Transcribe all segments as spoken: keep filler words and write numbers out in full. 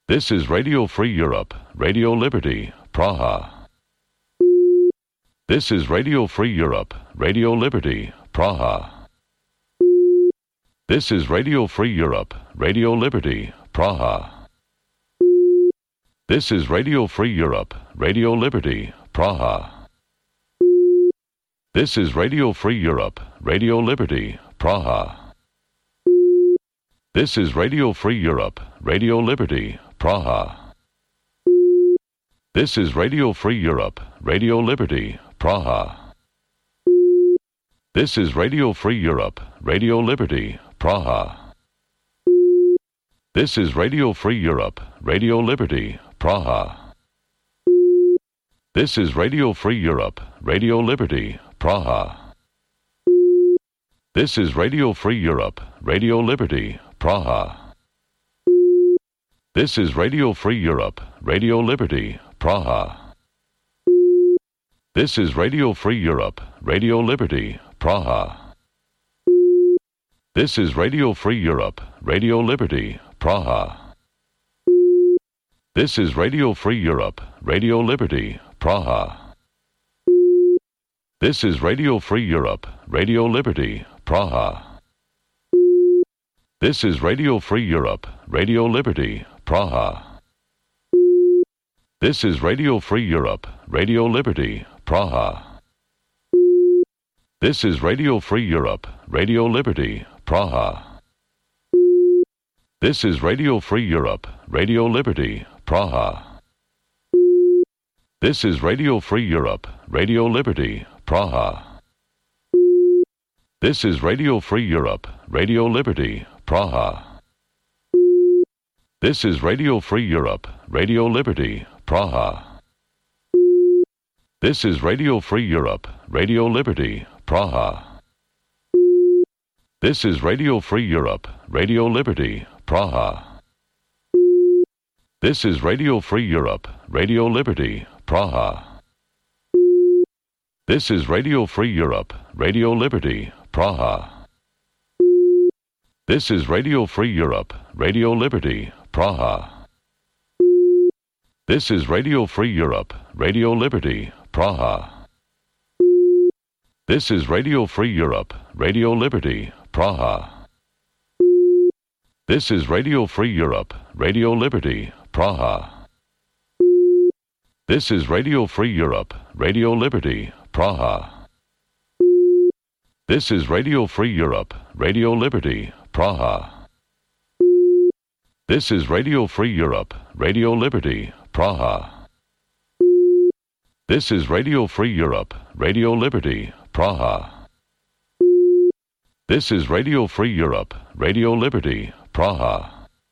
This is Radio Free Europe, Radio Liberty, Praha. This is Radio Free Europe, Radio Liberty, Praha. This is Radio Free Europe, Radio Liberty, Praha. This is Radio Free Europe, Radio Liberty, Praha. This is Radio Free Europe, Radio Liberty, Praha. This is Radio Free Europe, Radio Liberty, Praha. This is Radio Free Europe, Radio Liberty, Praha. This is Radio Free Europe, Radio Liberty, Praha. This is Radio Free Europe, Radio Liberty, Praha. This is Radio Free Europe, Radio Liberty, Praha. This is Radio Free Europe, Radio Liberty, Praha. This is Radio Free Europe, Radio Liberty, Praha. This is Radio Free Europe, Radio Liberty, Praha. This is Radio Free Europe, Radio Liberty, Praha. This is Radio Free Europe, Radio Liberty, Praha. This is Radio Free Europe, Radio Liberty, Praha. This is Radio Free Europe, Radio Liberty, Praha. This is Radio Free Europe, Radio Liberty, Praha. This is Radio Free Europe, Radio Liberty, Praha. This is Radio Free Europe, Radio Liberty, Praha. This is Radio Free Europe, Radio Liberty, Praha. This is Radio Free Europe, Radio Liberty, Praha. This is Radio Free Europe, Radio Liberty, Praha. This is Radio Free Europe, Radio Liberty, Praha. This is Radio Free Europe, Radio Liberty, Praha. This is Radio Free Europe, Radio Liberty, Praha. This is Radio Free Europe, Radio Liberty, Praha. This is Radio Free Europe, Radio Liberty, Praha. This is Radio Free Europe, Radio Liberty, Praha. This is Radio Free Europe, Radio Liberty, Praha. This is Radio Free Europe, Radio Liberty, Praha. This is Radio Free Europe, Radio Liberty, Praha. This is Radio Free Europe, Radio Liberty, Praha. This is Radio Free Europe, Radio Liberty, Praha. This is Radio Free Europe, Radio Liberty, Praha. This is Radio Free Europe, Radio Liberty, Praha.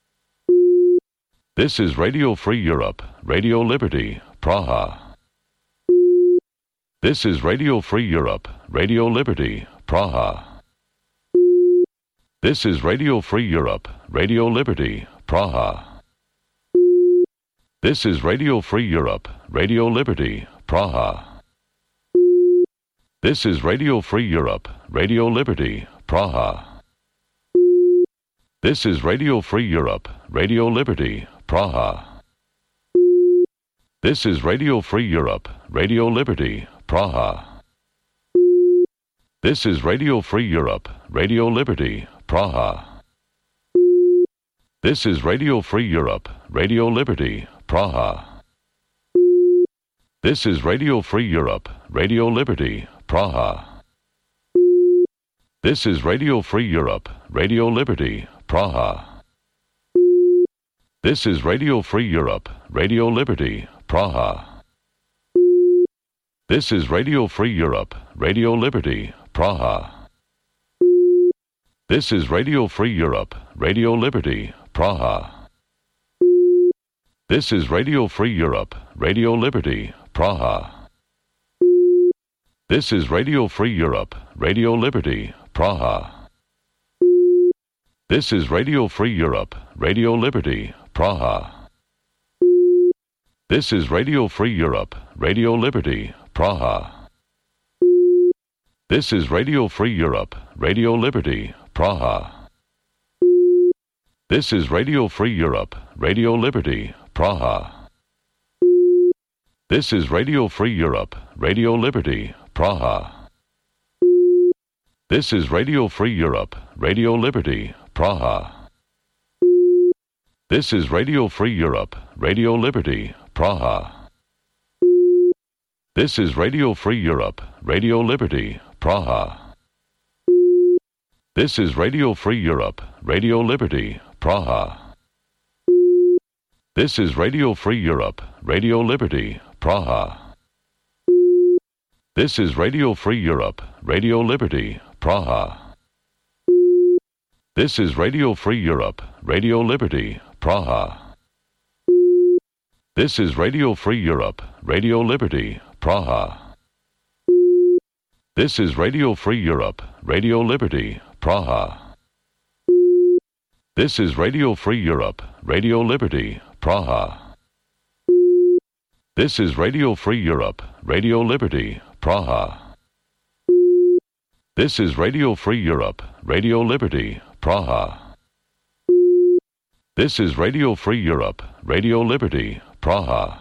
This is Radio Free Europe, Radio Liberty, Praha. This is Radio Free Europe, Radio Liberty, Praha. This is Radio Free Europe, Radio Liberty, Praha. This is Radio Free Europe, Radio Liberty, Praha. This is Radio Free Europe, Radio Liberty, Praha. This is Radio Free Europe, Radio Liberty, Praha. This is Radio Free Europe, Radio Liberty, Praha. This is Radio Free Europe, Radio Liberty, Praha. This is Radio Free Europe, Radio Liberty, Praha. This is Radio Free Europe, Radio Liberty, Praha. This is Radio Free Europe, Radio Liberty, Praha. This is Radio Free Europe, Radio Liberty, Praha. This is Radio Free Europe, Radio Liberty, Praha. This is Radio Free Europe, Radio Liberty, Praha. This is Radio Free Europe, Radio Liberty, Praha. This is Radio Free Europe, Radio Liberty, Praha. This is Radio Free Europe, Radio Liberty, Praha. This is Radio Free Europe, Radio Liberty, Praha. This is Radio Free Europe, Radio Liberty, Praha. This is Radio Free Europe, Radio Liberty, Praha. This is Radio Free Europe, Radio Liberty, Praha. This is Radio Free Europe, Radio Liberty, Praha. This is Radio Free Europe, Radio Liberty, Praha. This is Radio Free Europe, Radio Liberty, Praha. This is Radio Free Europe, Radio Liberty, Praha. This is Radio Free Europe, Radio Liberty, Praha. This is Radio Free Europe, Radio Liberty, Praha. This is Radio Free Europe, Radio Liberty, Praha. This is Radio Free Europe, Radio Liberty, Praha. This is Radio Free Europe, Radio Liberty, Praha. This is Radio Free Europe, Radio Liberty, Praha. This is Radio Free Europe, Radio Liberty, Praha. This is Radio Free Europe, Radio Liberty, Praha. This is Radio Free Europe, Radio Liberty, Praha.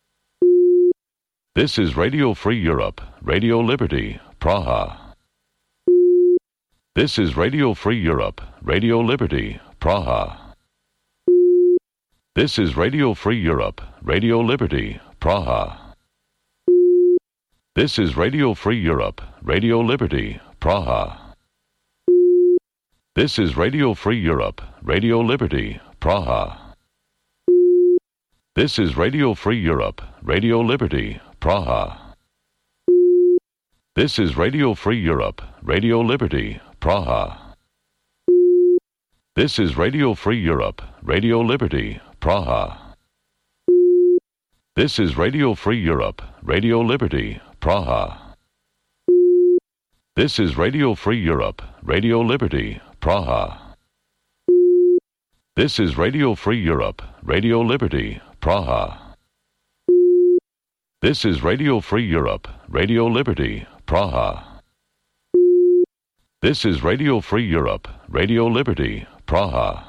This is Radio Free Europe, Radio Liberty, Praha. This is Radio Free Europe, Radio Liberty, Praha. This is Radio Free Europe, Radio Liberty, Praha. This is Radio Free Europe, Radio Liberty, Praha. This is Radio Free Europe, Radio Liberty, Praha. This is Radio Free Europe, Radio Liberty, Praha. This is Radio Free Europe, Radio Liberty, Praha. This is Radio Free Europe, Radio Liberty, Praha. This is Radio Free Europe, Radio Liberty, Praha. This is Radio Free Europe, Radio Liberty, Praha. This is Radio Free Europe, Radio Liberty, Praha. This is Radio Free Europe, Radio Liberty, Praha. This is Radio Free Europe, Radio Liberty, Praha.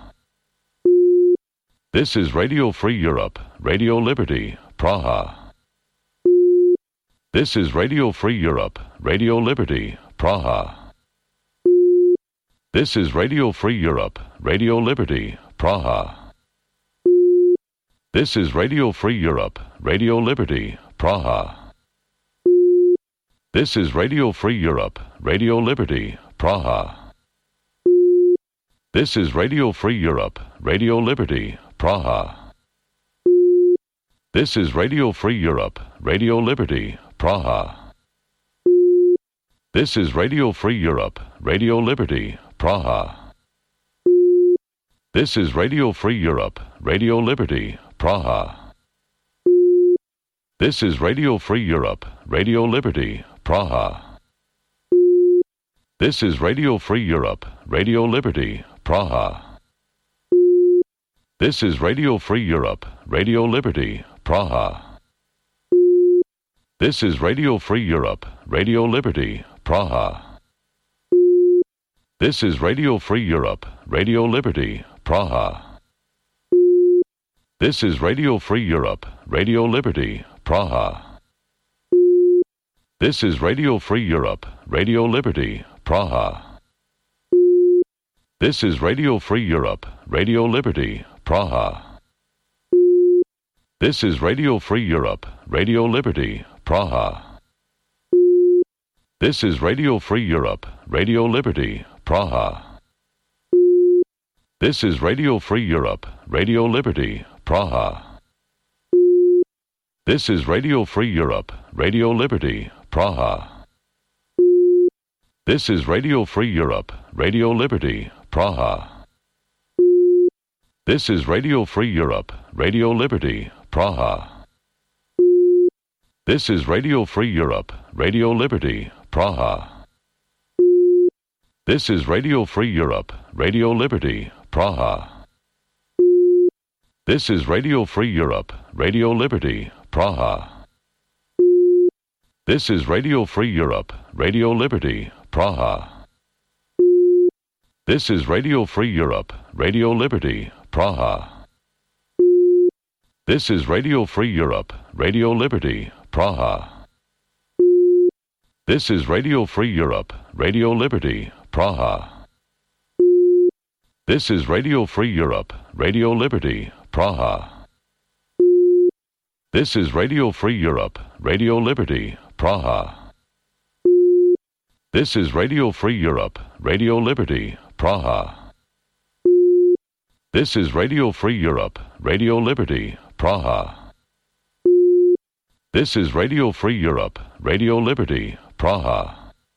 This is Radio Free Europe, Radio Liberty, Praha. This is Radio Free Europe, Radio Liberty, Praha. This is Radio Free Europe, Radio Liberty, Praha. This is Radio Free Europe, Radio Liberty, Praha. This is Radio Free Europe, Radio Liberty, Praha. This is Radio Free Europe, Radio Liberty, Praha. This is Radio Free Europe, Radio Liberty, Praha. This is Radio Free Europe, Radio Liberty, Praha. This is Radio Free Europe, Radio Liberty, Praha. This is Radio Free Europe, Radio Liberty, Praha. This is Radio Free Europe, Radio Liberty, Praha. This is Radio Free Europe, Radio Liberty, Praha. This is Radio Free Europe, Radio Liberty, Praha. This is Radio Free Europe, Radio Liberty, Praha. This is Radio Free Europe, Radio Liberty, Praha. This is Radio Free Europe, Radio Liberty, Praha. This is Radio Free Europe, Radio Liberty, Praha. This is Radio Free Europe, Radio Liberty, Praha. This is Radio Free Europe, Radio Liberty, Praha. This is Radio Free Europe, Radio Liberty, Praha. This is Radio Free Europe, Radio Liberty, Praha. This is Radio Free Europe, Radio Liberty, Praha. This is Radio Free Europe, Radio Liberty, Praha. This is Radio Free Europe, Radio Liberty, Praha. This is Radio Free Europe, Radio Liberty, Praha. This is Radio Free Europe, Radio Liberty, Praha. This is Radio Free Europe, Radio Liberty, Praha. This is Radio Free Europe, Radio Liberty, Praha. This is Radio Free Europe, Radio Liberty, Praha. This is Radio Free Europe, Radio Liberty, Praha. This is Radio Free Europe, Radio Liberty, Praha. This is Radio Free Europe, Radio Liberty, Praha. This is Radio Free Europe, Radio Liberty, Praha. This is Radio Free Europe, Radio Liberty, Praha. This is Radio Free Europe, Radio Liberty, Praha.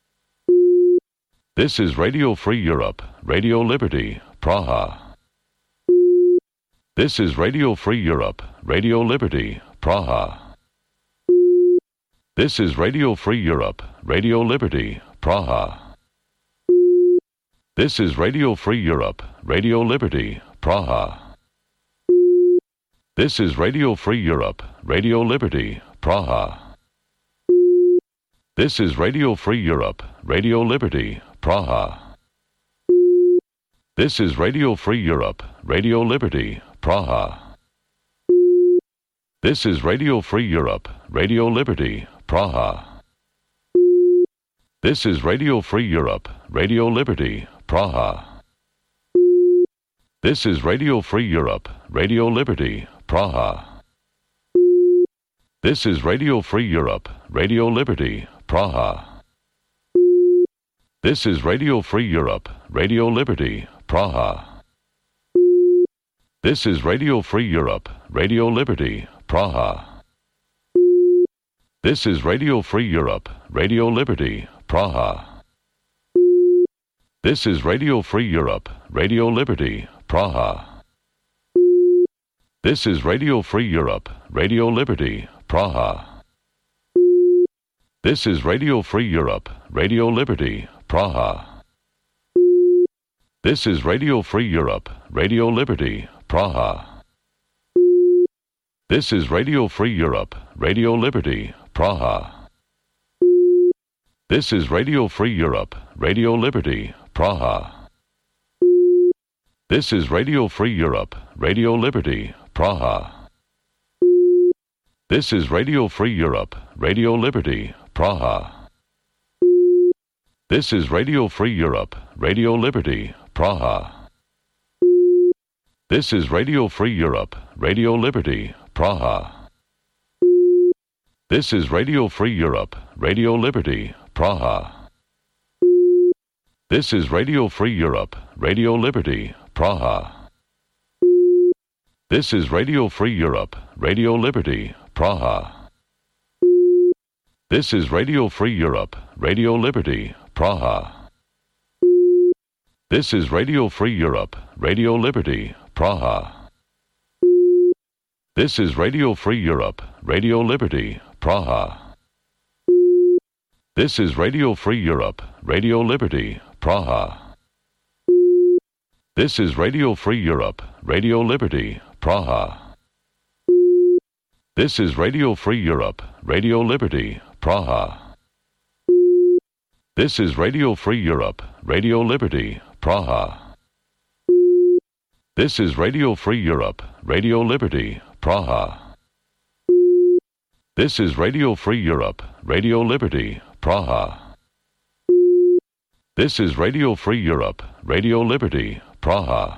This is Radio Free Europe, Radio Liberty, Praha. This is Radio Free Europe, Radio Liberty, Praha. This is Radio Free Europe, Radio Liberty, Praha. This is Radio Free Europe, Radio Liberty, Praha. This is Radio Free Europe, Radio Liberty, Praha. This is Radio Free Europe, Radio Liberty, Praha. This is Radio Free Europe, Radio Liberty, Praha. This is Radio Free Europe, Radio Liberty, Praha. This is Radio Free Europe, Radio Liberty, Praha. This is Radio Free Europe, Radio Liberty, Praha. This is Radio Free Europe, Radio Liberty, Praha. This is Radio Free Europe, Radio Liberty, Praha. This is Radio Free Europe, Radio Liberty, Praha. This is Radio Free Europe, Radio Liberty, Praha. This is Radio Free Europe, Radio Liberty, Praha. This is Radio Free Europe, Radio Liberty, Praha. This is Radio Free Europe, Radio Liberty, Praha. This is Radio Free Europe, Radio Liberty, Praha. This is Radio Free Europe, Radio Liberty, Praha. This is Radio Free Europe, Radio Liberty, Praha. This is Radio Free Europe, Radio Liberty, Praha. This is Radio Free Europe, Radio Liberty, Praha. This is Radio Free Europe, Radio Liberty, Praha. This is Radio Free Europe, Radio Liberty, Praha. This is Radio Free Europe, Radio Liberty, Praha. This is Radio Free Europe, Radio Liberty, Praha. This is Radio Free Europe, Radio Liberty, Praha. This is Radio Free Europe, Radio Liberty, Praha. This is Radio Free Europe, Radio Liberty, Praha. This is Radio Free Europe, Radio Liberty, Praha. This is Radio Free Europe, Radio Liberty, Praha. This is Radio Free Europe, Radio Liberty, Praha. This is Radio Free Europe, Radio Liberty, Praha. This is Radio Free Europe, Radio Liberty, Praha. This is Radio Free Europe, Radio Liberty, Praha. This is Radio Free Europe, Radio Liberty, Praha. This is Radio Free Europe, Radio Liberty, Praha.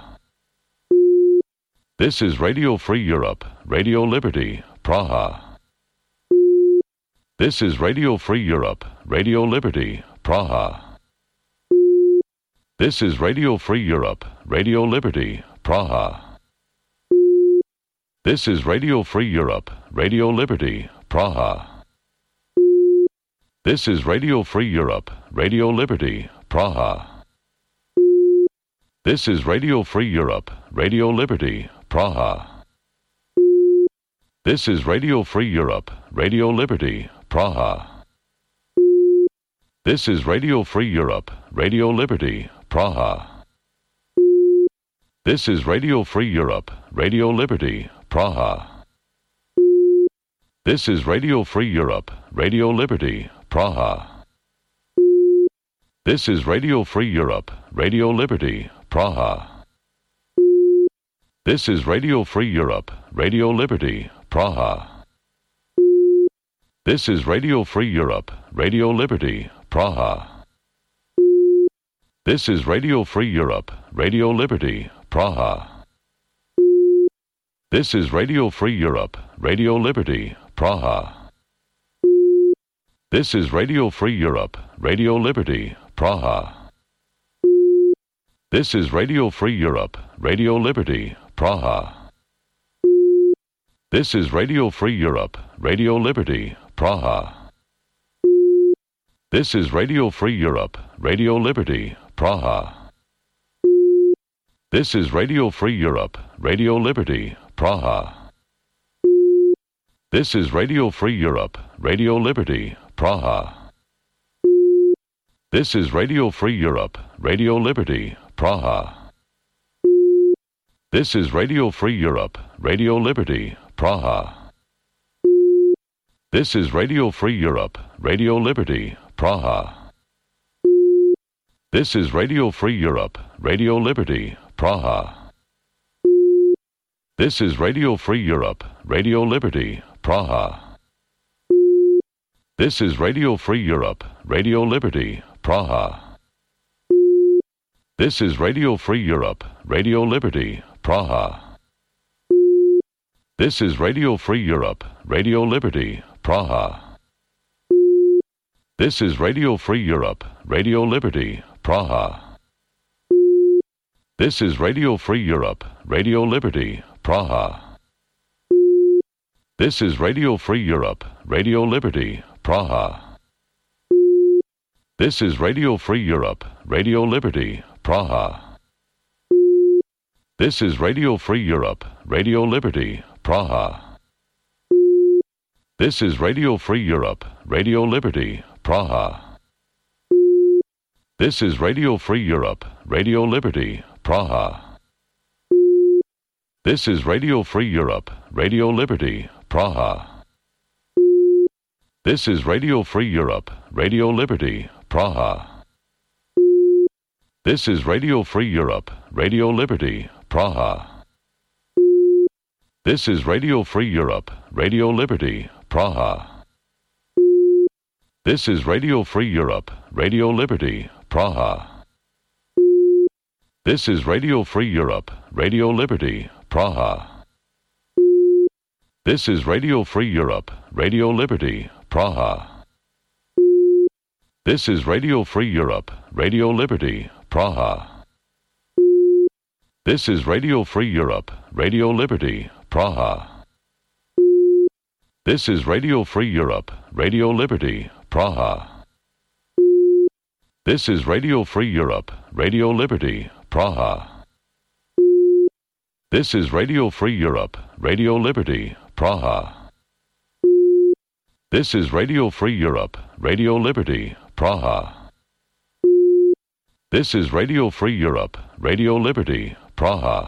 This is Radio Free Europe, Radio Liberty, Praha. This is Radio Free Europe, Radio Liberty, Praha. This is Radio Free Europe, Radio Liberty, Praha. This is Radio Free Europe, Radio Liberty, Praha. This is Radio Free Europe, Radio Liberty, Praha. This is Radio Free Europe, Radio Liberty, Praha. This is Radio Free Europe, Radio Liberty, Praha. This is Radio Free Europe, Radio Liberty, Praha. This is Radio Free Europe, Radio Liberty, Praha. This is Radio Free Europe, Radio Liberty, Praha. This is Radio Free Europe, Radio Liberty, Praha. This is Radio Free Europe, Radio Liberty, Praha. This is Radio Free Europe, Radio Liberty, Praha. This is Radio Free Europe, Radio Liberty, Praha. This is Radio Free Europe, Radio Liberty, Praha. This is Radio Free Europe, Radio Liberty, Praha. This is Radio Free Europe, Radio Liberty, Praha. This is Radio Free Europe, Radio Liberty, Praha. This is Radio Free Europe, Radio Liberty, Praha. This is Radio Free Europe, Radio Liberty, Praha. This is Radio Free Europe, Radio Liberty, Praha. This is Radio Free Europe, Radio Liberty, Praha. This is Radio Free Europe, Radio Liberty, Praha. This is Radio Free Europe, Radio Liberty, Praha. This is Radio Free Europe, Radio Liberty, Praha. This is Radio Free Europe, Radio Liberty, Praha. This is Radio Free Europe, Radio Liberty, Praha. This is Radio Free Europe, Radio Liberty, Praha. This is Radio Free Europe, Radio Liberty, Praha. This is Radio Free Europe, Radio Liberty, Praha. This is Radio Free Europe, Radio Liberty, Praha. This is Radio Free Europe, Radio Liberty, Praha. This is Radio Free Europe, Radio Liberty, Praha. This is Radio Free Europe, Radio Liberty, Praha. This is Radio Free Europe, Radio Liberty, Praha. This is Radio Free Europe, Radio Liberty, Praha. This is Radio Free Europe, Radio Liberty, Praha. This is Radio Free Europe, Radio Liberty, Praha. This is Radio Free Europe, Radio Liberty, Praha. This is Radio Free Europe, Radio Liberty, Praha. This is Radio Free Europe, Radio Liberty, Praha. This is Radio Free Europe, Radio Liberty, Praha. This is Radio Free Europe, Radio Liberty, Praha. This is Radio Free Europe, Radio Liberty, Praha. This is Radio Free Europe, Radio Liberty, Praha. This is Radio Free Europe, Radio Liberty, Praha. This is Radio Free Europe, Radio Liberty, Praha. This is Radio Free Europe, Radio Liberty, Praha. This is Radio Free Europe, Radio Liberty, Praha. This is Radio Free Europe, Radio Liberty, Praha.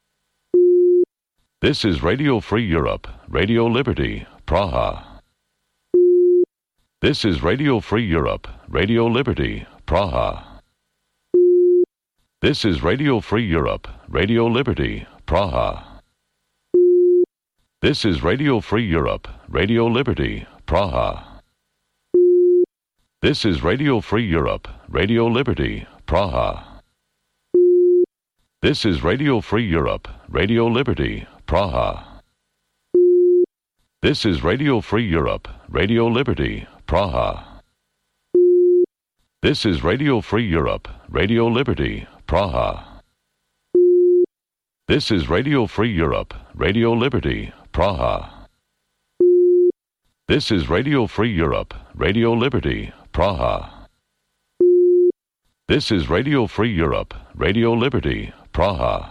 This is Radio Free Europe, Radio Liberty, Praha. This is Radio Free Europe, Radio Liberty, Praha. This is Radio Free Europe, Radio Liberty, Praha. This is Radio Free Europe, Radio Liberty, Praha. This is Radio Free Europe, Radio Liberty, Praha. This is Radio Free Europe, Radio Liberty, Praha. This is Radio Free Europe, Radio Liberty, Praha. This is Radio Free Europe, Radio Liberty, Praha. This is Radio Free Europe, Radio Liberty, Praha. This is Radio Free Europe, Radio Liberty, Praha. This is Radio Free Europe, Radio Liberty, Praha.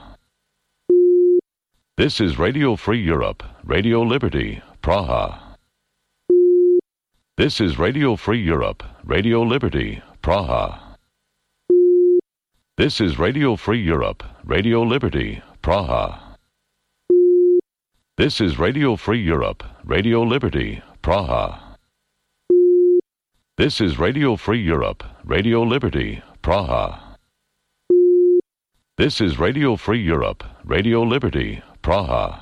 This is Radio Free Europe, Radio Liberty, Praha. This is Radio Free Europe, Radio Liberty, Praha. This is Radio Free Europe, Radio Liberty, Praha. This is Radio Free Europe, Radio Liberty, Praha. This is Radio Free Europe, Radio Liberty, Praha. This is Radio Free Europe, Radio Liberty, Praha.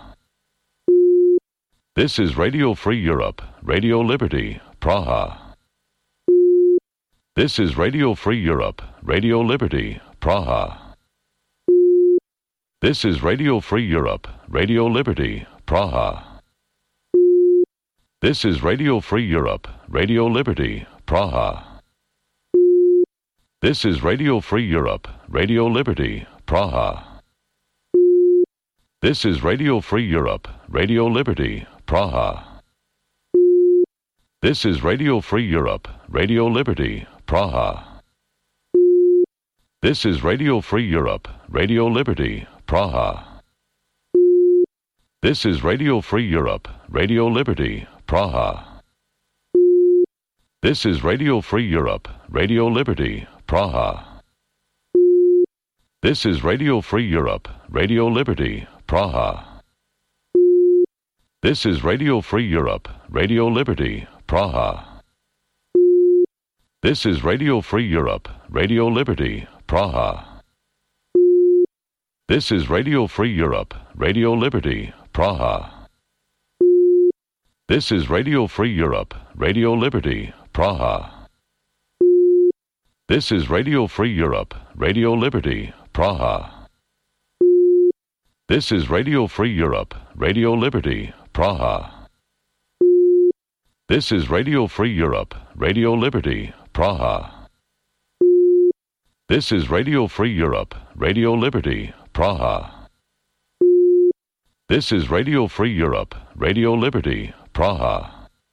This is Radio Free Europe, Radio Liberty, Praha. This is Radio Free Europe, Radio Liberty, Praha. This is Radio Free Europe, Radio Liberty, Praha. This is Radio Free Europe, Radio Liberty, Praha. This is Radio Free Europe, Radio Liberty, Praha. This is Radio Free Europe, Radio Liberty, Praha. This is Radio Free Europe, Radio Liberty, Praha. This is Radio Free Europe, Radio Liberty, Praha. This is Radio Free Europe, Radio Liberty, Praha. This is Radio Free Europe, Radio Liberty, Praha. This is Radio Free Europe, Radio Liberty, Praha. This is Radio Free Europe, Radio Liberty, Praha. This is Radio Free Europe, Radio Liberty, Praha. This is Radio Free Europe, Radio Liberty, Praha. This is Radio Free Europe, Radio Liberty, Praha. This is Radio Free Europe, Radio Liberty, Praha. This is Radio Free Europe, Radio Liberty, Praha. This is Radio Free Europe, Radio Liberty, Praha. This is Radio Free Europe, Radio Liberty, Praha. This is Radio Free Europe, Radio Liberty, Praha.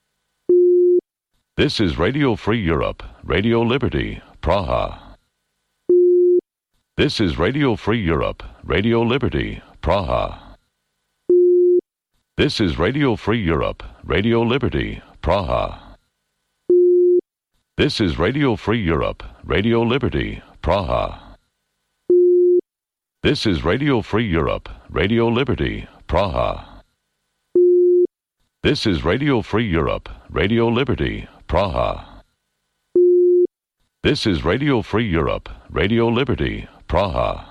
This is Radio Free Europe, Radio Liberty, Praha. This is Radio Free Europe, Radio Liberty, Praha. This is Radio Free Europe, Radio Liberty, Praha. This is Radio Free Europe, Radio Liberty, Praha. This is Radio Free Europe, Radio Liberty, Praha. This is Radio Free Europe, Radio Liberty, Praha. This is Radio Free Europe, Radio Liberty, Praha.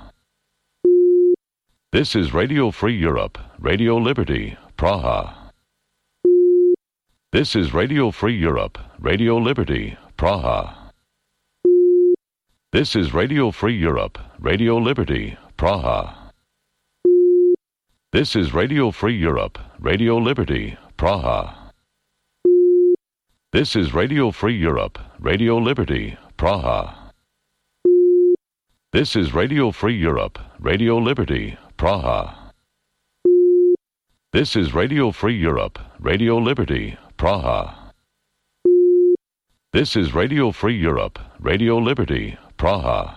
This is Radio Free Europe, Radio Liberty, Praha. This is Radio Free Europe, Radio Liberty, Praha. This is Radio Free Europe, Radio Liberty, Praha. This is Radio Free Europe, Radio Liberty, Praha. This is Radio Free Europe, Radio Liberty, Praha. This is Radio Free Europe, Radio Liberty, Praha. This is Radio Free Europe, Radio Liberty, Praha. This is Radio Free Europe, Radio Liberty, Praha.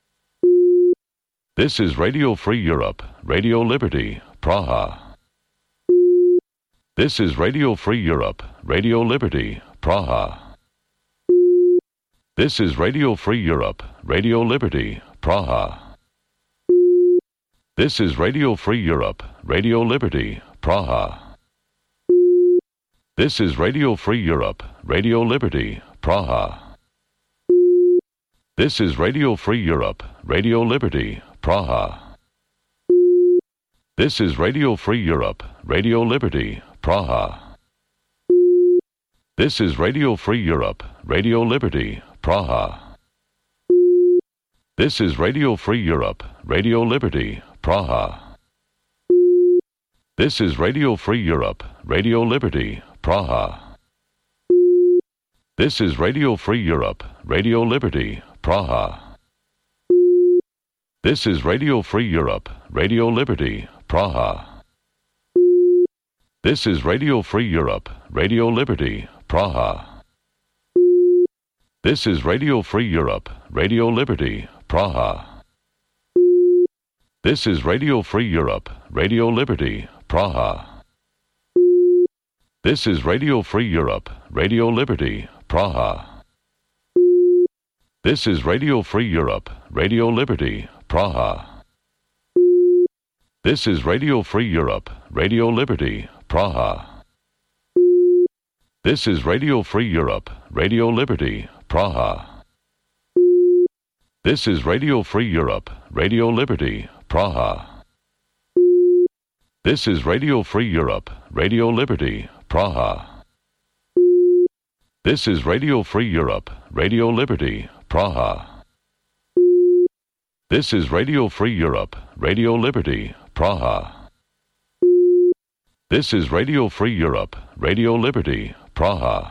This is Radio Free Europe, Radio Liberty, Praha. This is Radio Free Europe, Radio Liberty, Praha. This is Radio Free Europe, Radio Liberty, Praha. This is Radio Free Europe, Radio Liberty, Praha. This is Radio Free Europe, Radio Liberty, Praha. This is Radio Free Europe, Radio Liberty, Praha. This is Radio Free Europe, Radio Liberty, Praha. This is Radio Free Europe, Radio Liberty, Praha. This is Radio Free Europe, Radio Liberty, Praha. This is Radio Free Europe, Radio Liberty, Praha. This is Radio Free Europe, Radio Liberty, Praha. This is Radio Free Europe, Radio Liberty, Praha. This is Radio Free Europe, Radio Liberty, Praha. This is Radio Free Europe, Radio Liberty, Praha. This is Radio Free Europe, Radio Liberty, Praha. This is Radio Free Europe, Radio Liberty, Praha. This is Radio Free Europe, Radio Liberty, Praha. This is Radio Free Europe, Radio Liberty, Praha. This is Radio Free Europe, Radio Liberty, Praha. This is Radio Free Europe, Radio Liberty, Praha. This is Radio Free Europe, Radio Liberty, Praha. This is Radio Free Europe, Radio Liberty, Praha. This is Radio Free Europe, Radio Liberty, Praha. This is Radio Free Europe, Radio Liberty, Praha.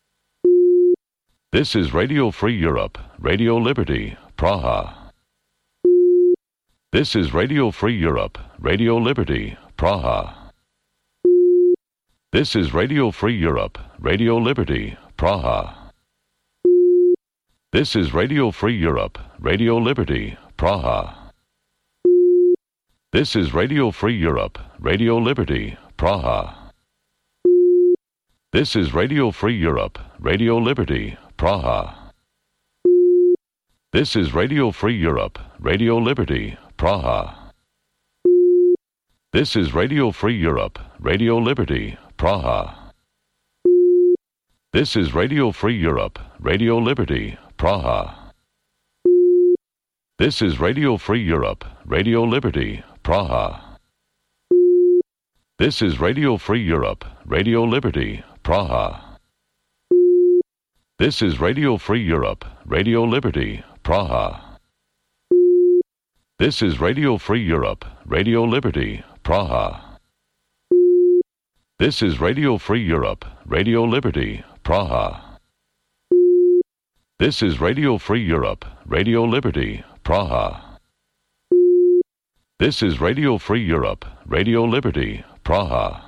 This is Radio Free Europe, Radio Liberty, Praha. This is Radio Free Europe, Radio Liberty, Praha. This is Radio Free Europe, Radio Liberty, Praha. This is Radio Free Europe, Radio Liberty, Praha. This is Radio Free Europe, Radio Liberty, Praha. This is Radio Free Europe, Radio Liberty, Praha. This is Radio Free Europe, Radio Liberty, Praha. This is Radio Free Europe, Radio Liberty, Praha. This is Radio Free Europe, Radio Liberty, Praha. This is Radio Free Europe, Radio Liberty, Praha. This is Radio Free Europe, Radio Liberty, Praha. This is Radio Free Europe, Radio Liberty, Praha. This is Radio Free Europe, Radio Liberty, Praha. This is Radio Free Europe, Radio Liberty, Praha. This is Radio Free Europe, Radio Liberty, Praha. This is Radio Free Europe, Radio Liberty, Praha.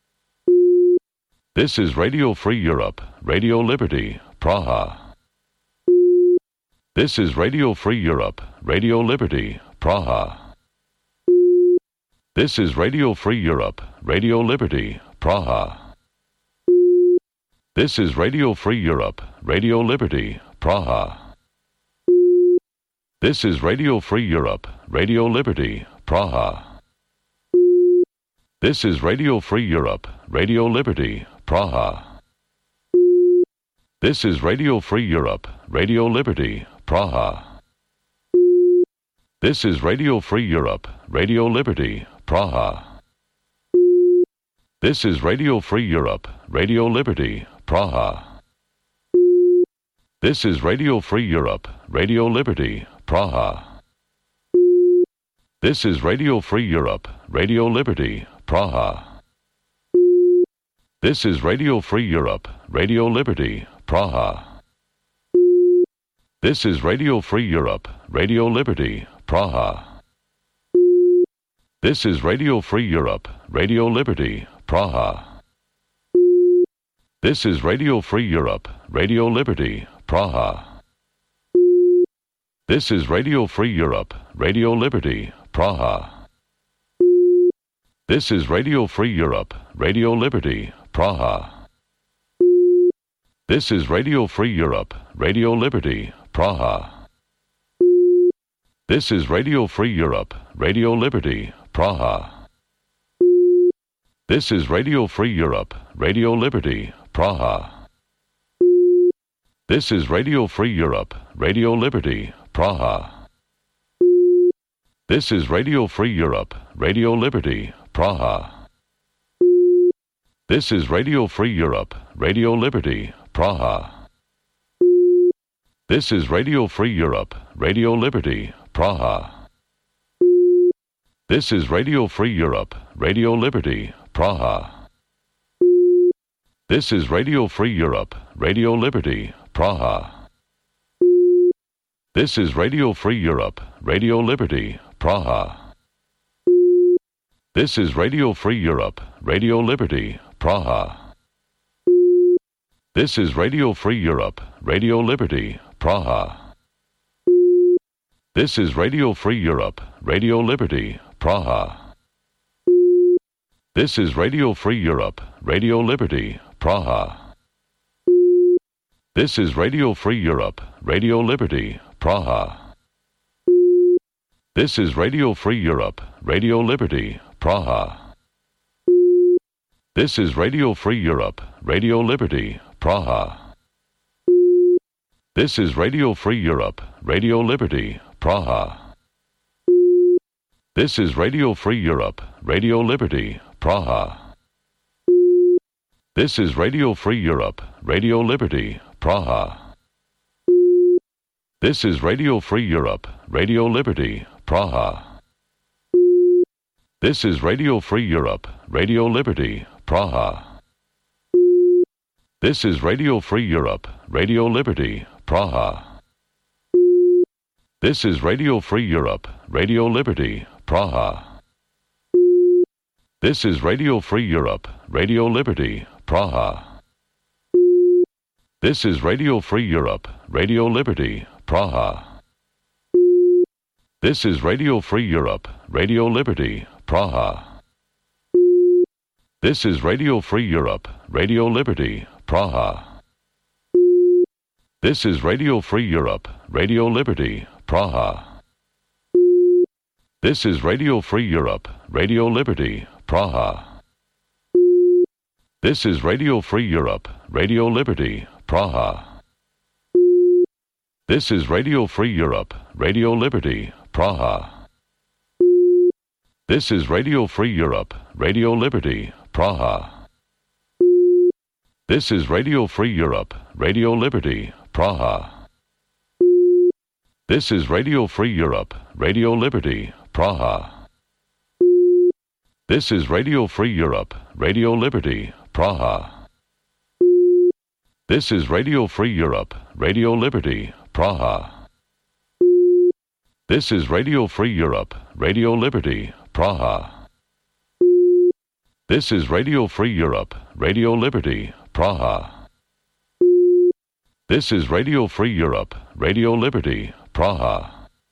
This is Radio Free Europe, Radio Liberty, Praha. This is Radio Free Europe, Radio Liberty, Praha. This is Radio Free Europe, Radio Liberty, Praha. This is Radio Free Europe, Radio Liberty, Praha. This is Radio Free Europe, Radio Liberty, Praha. This is Radio Free Europe, Radio Liberty, Praha. This is Radio Free Europe, Radio Liberty, Praha. This is Radio Free Europe, Radio Liberty, Praha. This is Radio Free Europe, Radio Liberty, Praha. This is Radio Free Europe, Radio Liberty, Praha. This is Radio Free Europe, Radio Liberty, Praha. This is Radio Free Europe, Radio Liberty, Praha. This is Radio Free Europe, Radio Liberty, Praha. This is Radio Free Europe, Radio Liberty, Praha. This is Radio Free Europe, Radio Liberty, Praha. This is Radio Free Europe, Radio Liberty, Praha. This is Radio Free Europe, Radio Liberty, Praha. This is Radio Free Europe, Radio Liberty, Praha. This is Radio Free Europe, Radio Liberty, Praha. This is Radio Free Europe, Radio Liberty, Praha. This is Radio Free Europe, Radio Liberty, Praha. This is Radio Free Europe, Radio Liberty, Praha. This is Radio Free Europe, Radio Liberty, Praha. This is Radio Free Europe, Radio Liberty, Praha. This is Radio Free Europe, Radio Liberty, Praha. This is Radio Free Europe, Radio Liberty, Praha. This is Radio Free Europe, Radio Liberty, Praha. This is Radio Free Europe, Radio Liberty, Praha. This is Radio Free Europe, Radio Liberty, Praha. This is Radio Free Europe, Radio Liberty, Praha. This is Radio Free Europe, Radio Liberty, Praha. This is Radio Free Europe, Radio Liberty, Praha. This is Radio Free Europe, Radio Liberty, Praha. This is Radio Free Europe, Radio Liberty, Praha. This is Radio Free Europe, Radio Liberty, Praha. This is Radio Free Europe, Radio Liberty, Praha. This is Radio Free Europe, Radio Liberty, Praha. This is Radio Free Europe, Radio Liberty, Praha. This is Radio Free Europe, Radio Liberty, Praha. This is Radio Free Europe, Radio Liberty, Praha. This is Radio Free Europe, Radio Liberty, Praha. This is Radio Free Europe, Radio Liberty, Praha. This is Radio Free Europe, Radio Liberty, Praha. This is Radio Free Europe, Radio Liberty, Praha. This is Radio Free Europe, Radio Liberty, Praha. This is Radio Free Europe, Radio Liberty, Praha. This is Radio Free Europe, Radio Liberty, Praha. This is Radio Free Europe, Radio Liberty, Praha. This is Radio Free Europe, Radio Liberty, Praha. This is Radio Free Europe, Radio Liberty, Praha. This is Radio Free Europe, Radio Liberty, Praha. This is Radio Free Europe, Radio Liberty, Praha. This is Radio Free Europe, Radio Liberty, Praha. This is Radio Free Europe, Radio Liberty, Praha. This is Radio Free Europe, Radio Liberty, Praha. This is Radio Free Europe, Radio Liberty, Praha. This is Radio Free Europe, Radio Liberty, Praha.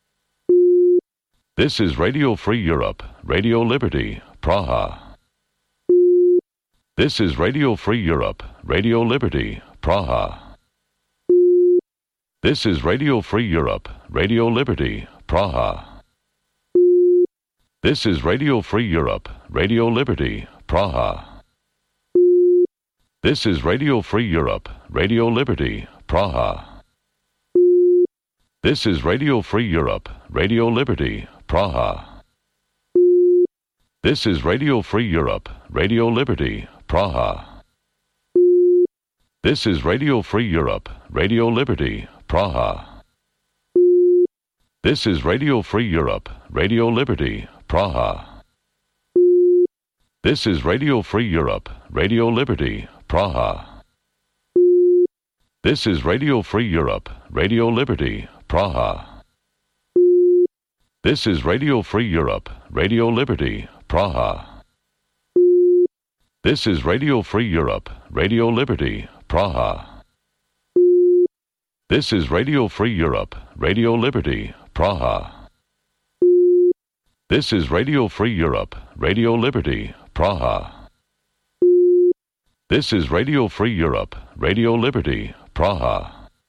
This is Radio Free Europe, Radio Liberty, Praha. This is Radio Free Europe, Radio Liberty, Praha. This is Radio Free Europe, Radio Liberty, Praha. This is Radio Free Europe, Radio Liberty, Praha. This is Radio Free Europe, Radio Liberty, Praha. This is Radio Free Europe, Radio Liberty, Praha. This is Radio Free Europe, Radio Liberty, Praha. This is Radio Free Europe, Radio Liberty, Praha. This is Radio Free Europe, Radio Liberty, Praha. This is Radio Free Europe, Radio Liberty, Praha. This is Radio Free Europe, Radio Liberty, Praha. This is Radio Free Europe, Radio Liberty, Praha. This is Radio Free Europe, Radio Liberty, Praha. This is Radio Free Europe, Radio Liberty, Praha. This is Radio Free Europe, Radio Liberty, Praha. This is Radio Free Europe, Radio Liberty, Praha.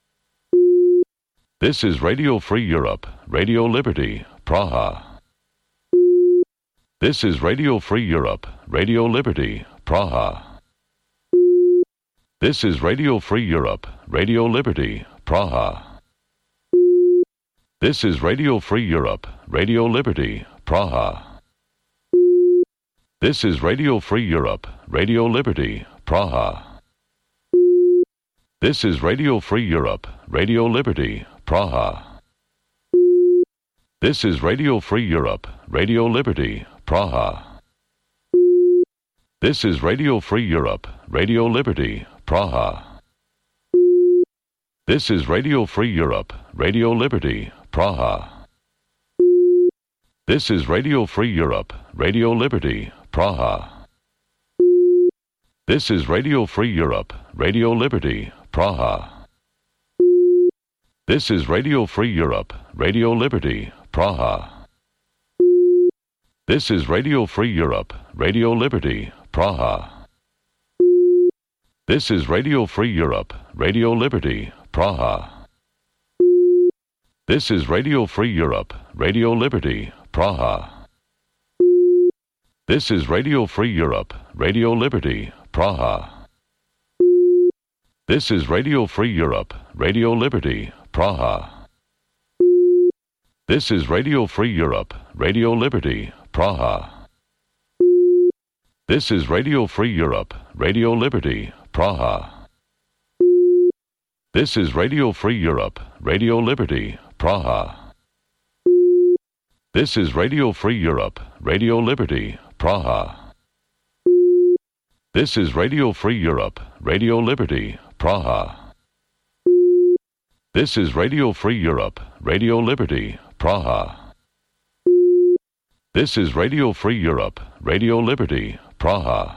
This is Radio Free Europe, Radio Liberty, Praha. This is Radio Free Europe, Radio Liberty, Praha. This is Radio Free Europe, Radio Liberty, Praha. This is Radio Free Europe, Radio Liberty, Praha. This is Radio Free Europe, Radio Liberty, Praha. This is Radio Free Europe, Radio Liberty, Praha. This is Radio Free Europe, Radio Liberty, Praha. This is Radio Free Europe, Radio Liberty, Praha. This is Radio Free Europe, Radio Liberty, Praha. This is Radio Free Europe, Radio Liberty, Praha. This is Radio Free Europe, Radio Liberty, Praha. This is Radio Free Europe, Radio Liberty, Praha. This is Radio Free Europe, Radio Liberty, Praha. This is Radio Free Europe, Radio Liberty, Praha. This is Radio Free Europe, Radio Liberty, Praha. This is Radio Free Europe, Radio Liberty, Praha. This is Radio Free Europe, Radio Liberty, Praha. This is Radio Free Europe, Radio Liberty, Praha. This is Radio Free Europe, Radio Liberty, Praha. This is Radio Free Europe, Radio Liberty, Praha. This is Radio Free Europe, Radio Liberty, Praha. This is Radio Free Europe, Radio Liberty, Praha. This is Radio Free Europe, Radio Liberty, Praha. This is Radio Free Europe, Radio Liberty, Praha.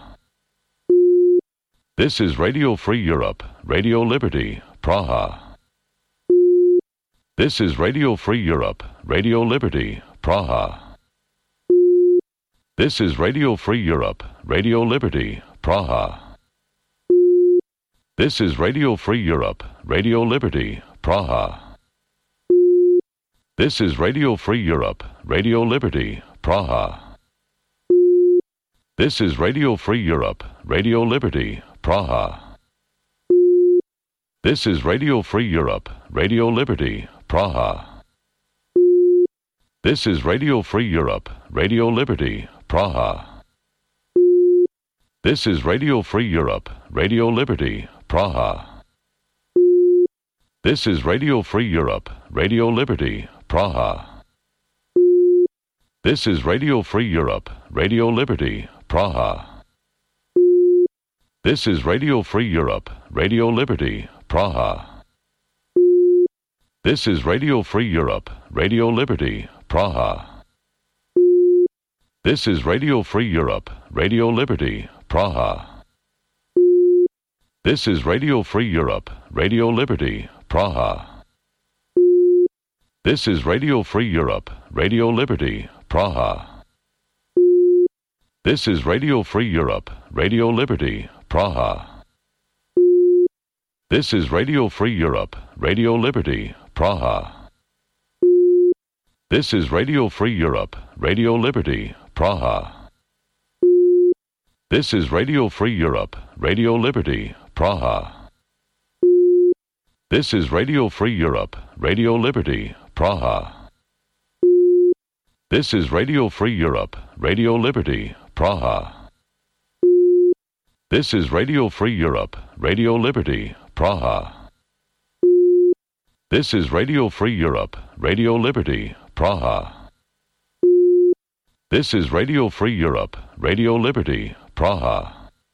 This is Radio Free Europe, Radio Liberty, Praha. This is Radio Free Europe, Radio Liberty, Praha. This is Radio Free Europe, Radio Liberty, Praha. This is Radio Free Europe, Radio Liberty, Praha. This is Radio Free Europe, Radio Liberty, Praha. This is Radio Free Europe, Radio Liberty, Praha. This is Radio Free Europe, Radio Liberty, Praha. This is Radio Free Europe, Radio Liberty, Praha. This is Radio Free Europe, Radio Liberty, Praha. This is Radio Free Europe, Radio Liberty, Praha. This is Radio Free Europe, Radio Liberty, Praha. This is Radio Free Europe, Radio Liberty, Praha. This is Radio Free Europe, Radio Liberty, Praha. This is Radio Free Europe, Radio Liberty, Praha. This is Radio Free Europe, Radio Liberty, Praha. This is Radio Free Europe, Radio Liberty, Praha. This is Radio Free Europe, Radio Liberty, Praha. This is Radio Free Europe, Radio Liberty, Praha. This is Radio Free Europe, Radio Liberty, Praha. This is Radio Free Europe, Radio Liberty, Praha. This is Radio Free Europe, Radio Liberty, Praha. This is Radio Free Europe, Radio Liberty, Praha. This is Radio Free Europe, Radio Liberty, Praha. This is Radio Free Europe, Radio Liberty, Praha. This is Radio Free Europe, Radio Liberty, Praha.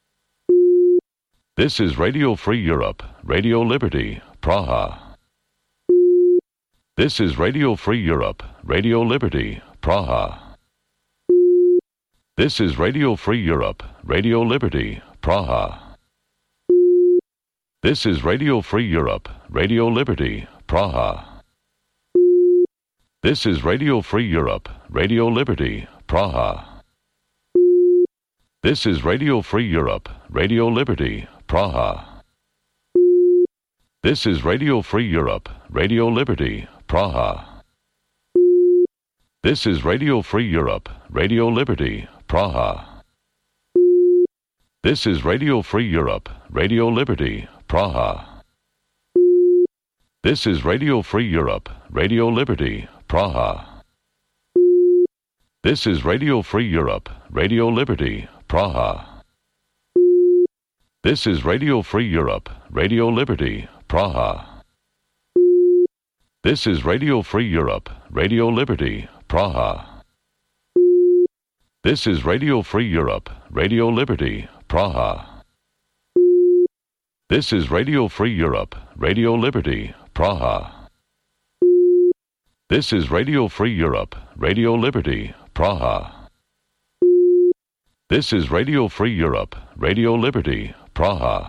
This is Radio Free Europe, Radio Liberty, Praha. This is Radio Free Europe, Radio Liberty, Praha. This is Radio Free Europe, Radio Liberty, Praha. This is Radio Free Europe, Radio Liberty, Praha. This is Radio Free Europe, Radio Liberty, Praha. This is Radio Free Europe, Radio Liberty, Praha. This is Radio Free Europe, Radio Liberty, Praha. This is Radio Free Europe, Radio Liberty, Praha. This is Radio Free Europe, Radio Liberty, Praha. This is Radio Free Europe, Radio Liberty, Praha. This is Radio Free Europe, Radio Liberty, Praha. This is Radio Free Europe, Radio Liberty, Praha. This is Radio Free Europe, Radio Liberty, Praha. This is Radio Free Europe, Radio Liberty, Praha. This is Radio Free Europe, Radio Liberty, Praha. This is Radio Free Europe, Radio Liberty, Praha. This is Radio Free Europe, Radio Liberty, Praha.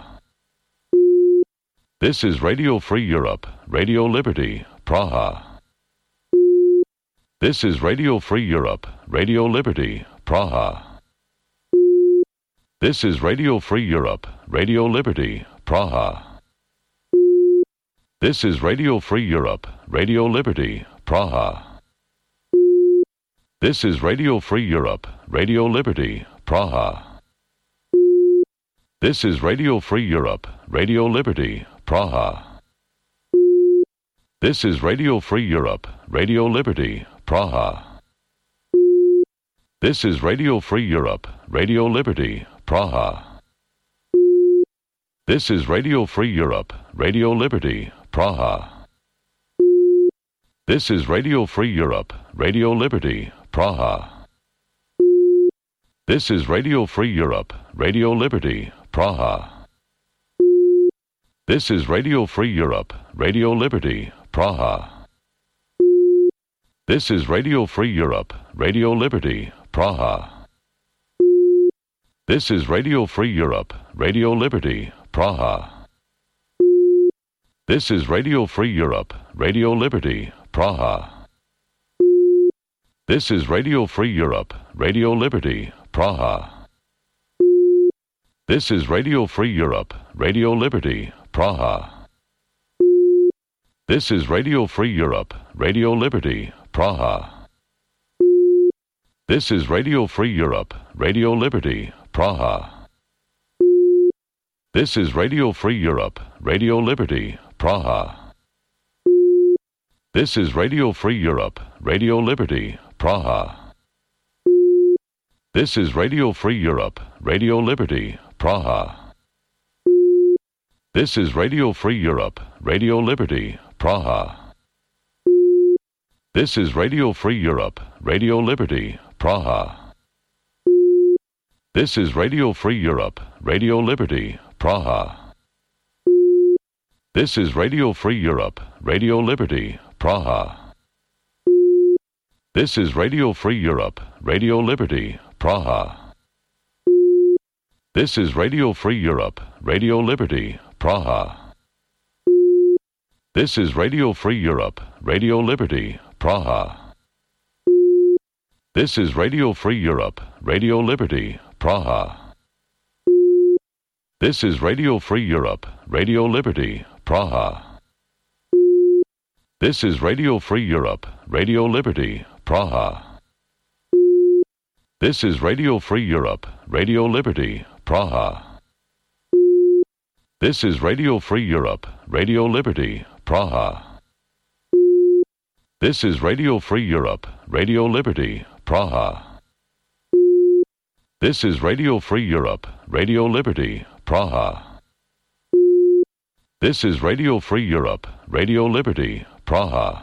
This is Radio Free Europe, Radio Liberty, Praha. This is Radio Free Europe, Radio Liberty, Praha. This is Radio Free Europe, Radio Liberty, Praha. This is Radio Free Europe, Radio Liberty, Praha. This is Radio Free Europe, Radio Liberty, Praha. This is Radio Free Europe, Radio Liberty, Praha. This is Radio Free Europe, Radio Liberty, Praha. This is Radio Free Europe, Radio Liberty, Praha. This is Radio Free Europe, Radio Liberty, Praha. This is Radio Free Europe, Radio Liberty, Praha. This is Radio Free Europe, Radio Liberty, Praha. This is Radio Free Europe, Radio Liberty, Praha. This is Radio Free Europe, Radio Liberty, Praha. This is Radio Free Europe, Radio Liberty, Praha. This is Radio Free Europe, Radio Liberty, Praha. This is Radio Free Europe, Radio Liberty, Praha. This is Radio Free Europe, Radio Liberty, Praha. This is Radio Free Europe, Radio Liberty, Praha. This is Radio Free Europe, Radio Liberty, Praha. This is Radio Free Europe, Radio Liberty, Praha. This is Radio Free Europe, Radio Liberty, Praha. This is Radio Free Europe, Radio Liberty, Praha. This is Radio Free Europe, Radio Liberty, Praha. This is Radio Free Europe, Radio Liberty, Praha. This is Radio Free Europe, Radio Liberty, Praha. This is Radio Free Europe, Radio Liberty, Praha. This is Radio Free Europe, Radio Liberty, Praha. This is Radio Free Europe, Radio Liberty, Praha. This is Radio Free Europe, Radio Liberty, Praha. This is Radio Free Europe, Radio Liberty, Praha. This is Radio Free Europe, Radio Liberty, Praha. This is Radio Free Europe, Radio Liberty, Praha. This is Radio Free Europe, Radio Liberty, Praha. This is Radio Free Europe, Radio Liberty, Praha. This is Radio Free Europe, Radio Liberty, Praha. This is Radio Free Europe, Radio Liberty, Praha. This is Radio Free Europe, Radio Liberty, Praha.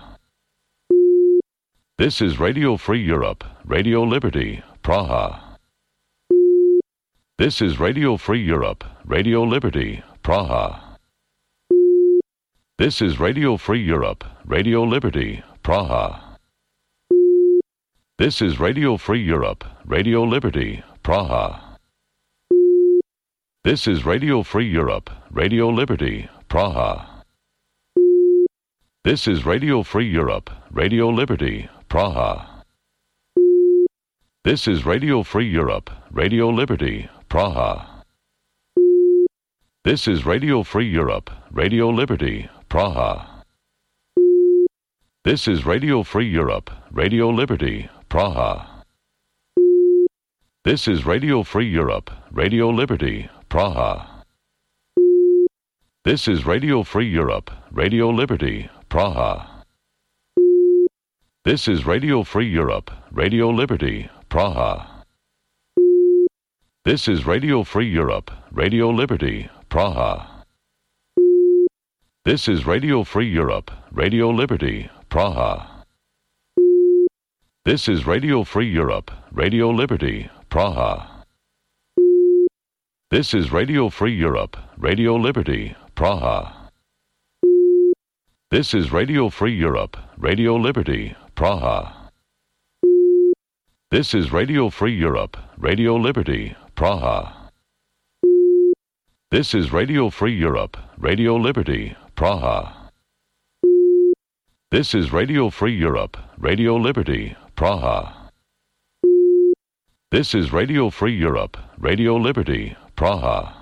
This is Radio Free Europe, Radio Liberty, Praha. This is Radio Free Europe, Radio Liberty, Praha. This is Radio Free Europe, Radio Liberty, Praha. This is Radio Free Europe, Radio Liberty, Praha. This is Radio Free Europe, Radio Liberty, Praha. This is Radio Free Europe, Radio Liberty, Praha. This is Radio Free Europe, Radio Liberty, Praha. This is Radio Free Europe, Radio Liberty, Praha. This is Radio Free Europe, Radio Liberty, Praha. This is Radio Free Europe, Radio Liberty, Praha. This is Radio Free Europe, Radio Liberty, Praha. This is Radio Free Europe, Radio Liberty, Praha. This is Radio Free Europe, Radio Liberty, Praha. This is Radio Free Europe, Radio Liberty, Praha. This is Radio Free Europe, Radio Liberty, Praha. This is Radio Free Europe, Radio Liberty, Praha. This is Radio Free Europe, Radio Liberty, Praha. This is Radio Free Europe, Radio Liberty, Praha. This is Radio Free Europe, Radio Liberty, Praha. This is Radio Free Europe, Radio Liberty, Praha. This is Radio Free Europe, Radio Liberty, Praha.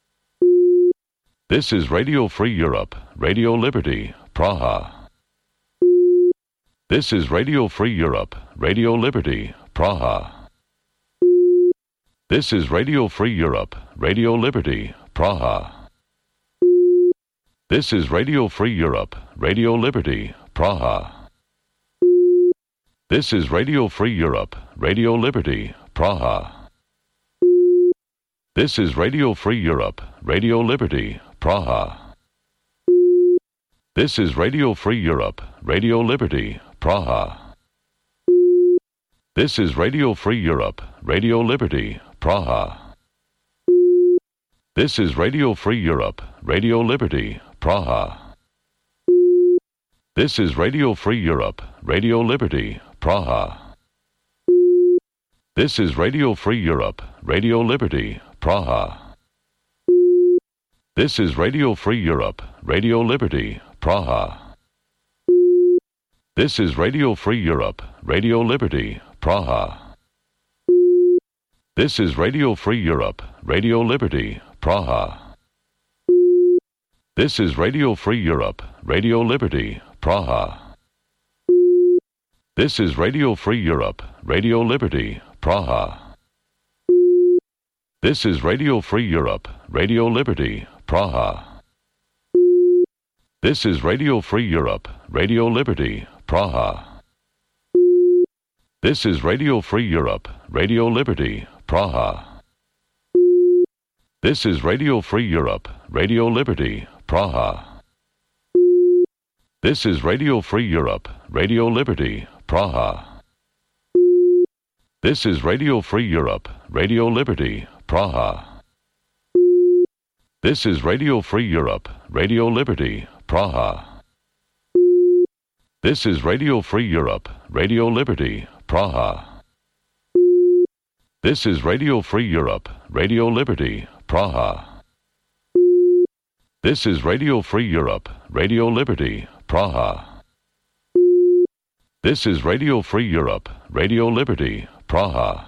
This is Radio Free Europe, Radio Liberty, Praha. This is Radio Free Europe, Radio Liberty, Praha. This is Radio Free Europe, Radio Liberty, Praha. This is Radio Free Europe, Radio Liberty, Praha. This is Radio Free Europe, Radio Liberty, Praha. This is Radio Free Europe, Radio Liberty, Praha. This is Radio Free Europe, Radio Liberty, Praha. This is Radio Free Europe, Radio Liberty, Praha. This is Radio Free Europe, Radio Liberty, Praha. This is Radio Free Europe, Radio Liberty, Praha. This is Radio Free Europe, Radio Liberty, Praha. This is Radio Free Europe, Radio Liberty, Praha. This is Radio Free Europe, Radio Liberty, Praha. This is Radio Free Europe, Radio Liberty, Praha. This is Radio Free Europe, Radio Liberty, Praha. This is Radio Free Europe, Radio Liberty, Praha. This is Radio Free Europe, Radio Liberty, Praha. This is Radio Free Europe, Radio Liberty, Praha. This is Radio Free Europe, Radio Liberty, Praha. This is Radio Free Europe, Radio Liberty, Praha. This is Radio Free Europe, Radio Liberty, Praha. This is Radio Free Europe, Radio Liberty, Praha. This is Radio Free Europe, Radio Liberty, Praha. This is Radio Free Europe, Radio Liberty, Praha. This is Radio Free Europe, Radio Liberty, Praha. This is Radio Free Europe, Radio Liberty, Praha. This is Radio Free Europe, Radio Liberty, Praha.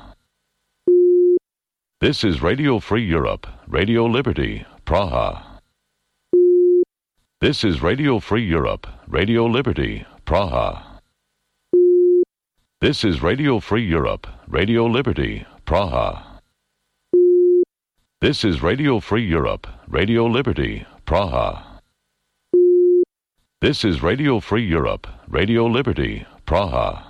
This is Radio Free Europe, Radio Liberty, Praha. This is Radio Free Europe, Radio Liberty, Praha. This is Radio Free Europe, Radio Liberty, Praha. This is Radio Free Europe, Radio Liberty, Praha. This is Radio Free Europe, Radio Liberty, Praha.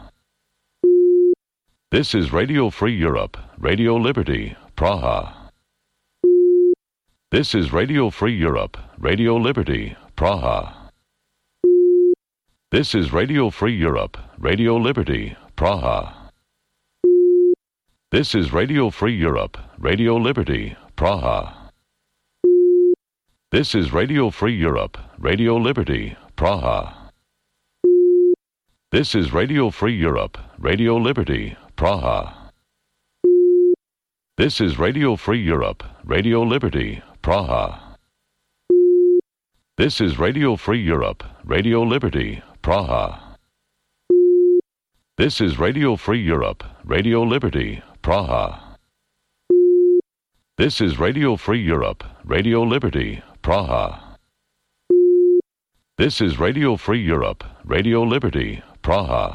This is Radio Free Europe, Radio Liberty, Praha. This is Radio Free Europe, Radio Liberty, Praha. This is Radio Free Europe, Radio Liberty, Praha. This is Radio Free Europe, Radio Liberty, Praha. This is Radio Free Europe, Radio Liberty, Praha. This is Radio Free Europe, Radio Liberty, Praha. This is Radio Free Europe, Radio Liberty, Praha. This is Radio Free Europe, Radio Liberty, Praha. This is Radio Free Europe, Radio Liberty, Praha. This is Radio Free Europe, Radio Liberty, Praha. This is Radio Free Europe, Radio Liberty, Praha.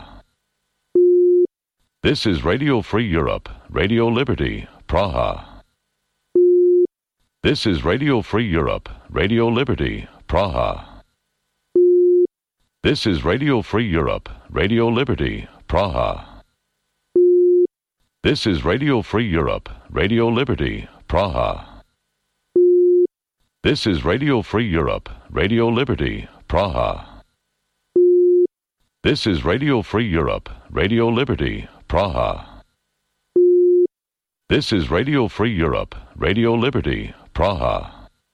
This is Radio Free Europe, Radio Liberty, Praha. This is Radio Free Europe, Radio Liberty, Praha. This is Radio Free Europe, Radio Liberty, Praha. This is Radio Free Europe, Radio Liberty, Praha. This is Radio Free Europe, Radio Liberty, Praha. This is Radio Free Europe, Radio Liberty, Praha. This is Radio Free Europe, Radio Liberty, Praha.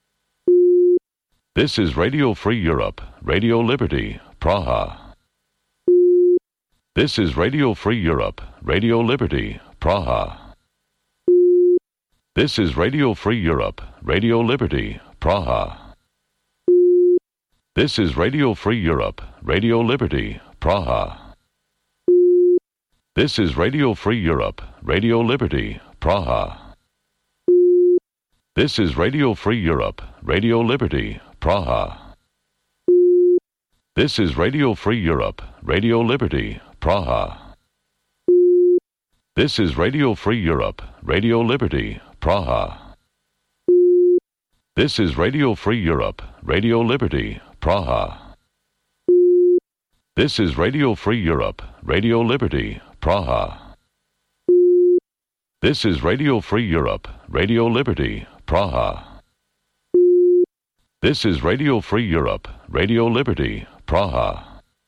This is Radio Free Europe, Radio Liberty, Praha. This is Radio Free Europe, Radio Liberty, Praha. This is Radio Free Europe, Radio Liberty, Praha. This is Radio Free Europe, Radio Liberty, Praha. This is Radio Free Europe, Radio Liberty, Praha. This is Radio Free Europe, Radio Liberty, Praha. This is Radio Free Europe, Radio Liberty, Praha. This is Radio Free Europe, Radio Liberty, Praha. This is Radio Free Europe, Radio Liberty, Praha. This is Radio Free Europe, Radio Liberty, Praha. This is Radio Free Europe, Radio Liberty, Praha. This is Radio Free Europe, Radio Liberty, Praha.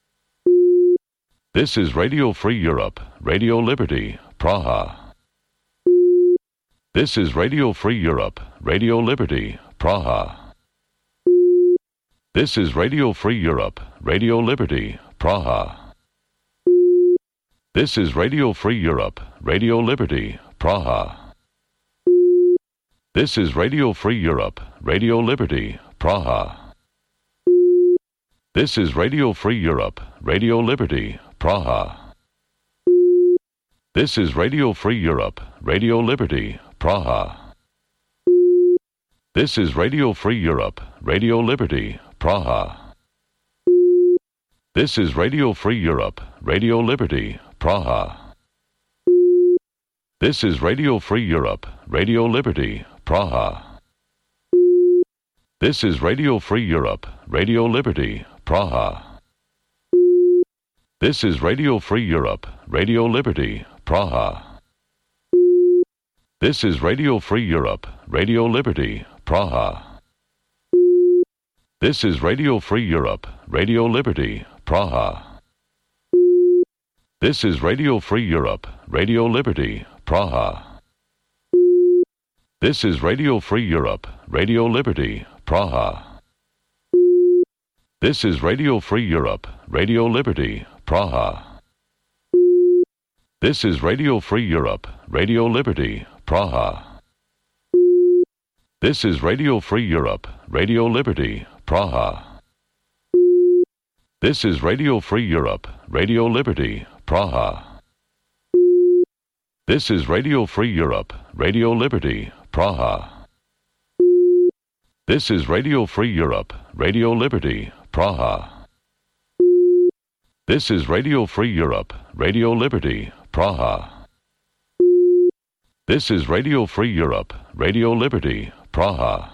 This is Radio Free Europe, Radio Liberty, Praha. This is Radio Free Europe, Radio Liberty, Praha. This is Radio Free Europe, Radio Liberty, Praha. This is Radio Free Europe, Radio Liberty, Praha. This is Radio Free Europe, Radio Liberty, Praha. This is Radio Free Europe, Radio Liberty, Praha. This is Radio Free Europe, Radio Liberty, Praha. This is Radio Free Europe, Radio Liberty, Praha. This is Radio Free Europe, Radio Liberty, Praha. This is Radio Free Europe, Radio Liberty, Praha. This is Radio Free Europe, Radio Liberty, Praha. This is Radio Free Europe, Radio Liberty, Praha. This is Radio Free Europe, Radio Liberty, Praha. This is Radio Free Europe, Radio Liberty, Praha. This is Radio Free Europe, Radio Liberty, Praha. This is Radio Free Europe, Radio Liberty, Praha. This is Radio Free Europe, Radio Liberty, Praha. This is Radio Free Europe, Radio Liberty, Praha. This is Radio Free Europe, Radio Liberty, Praha. This is Radio Free Europe, Radio Liberty, Praha. This is Radio Free Europe, Radio Liberty, Praha. This is Radio Free Europe, Radio Liberty, Praha. This is Radio Free Europe, Radio Liberty, Praha. This is Radio Free Europe, Radio Liberty, Praha.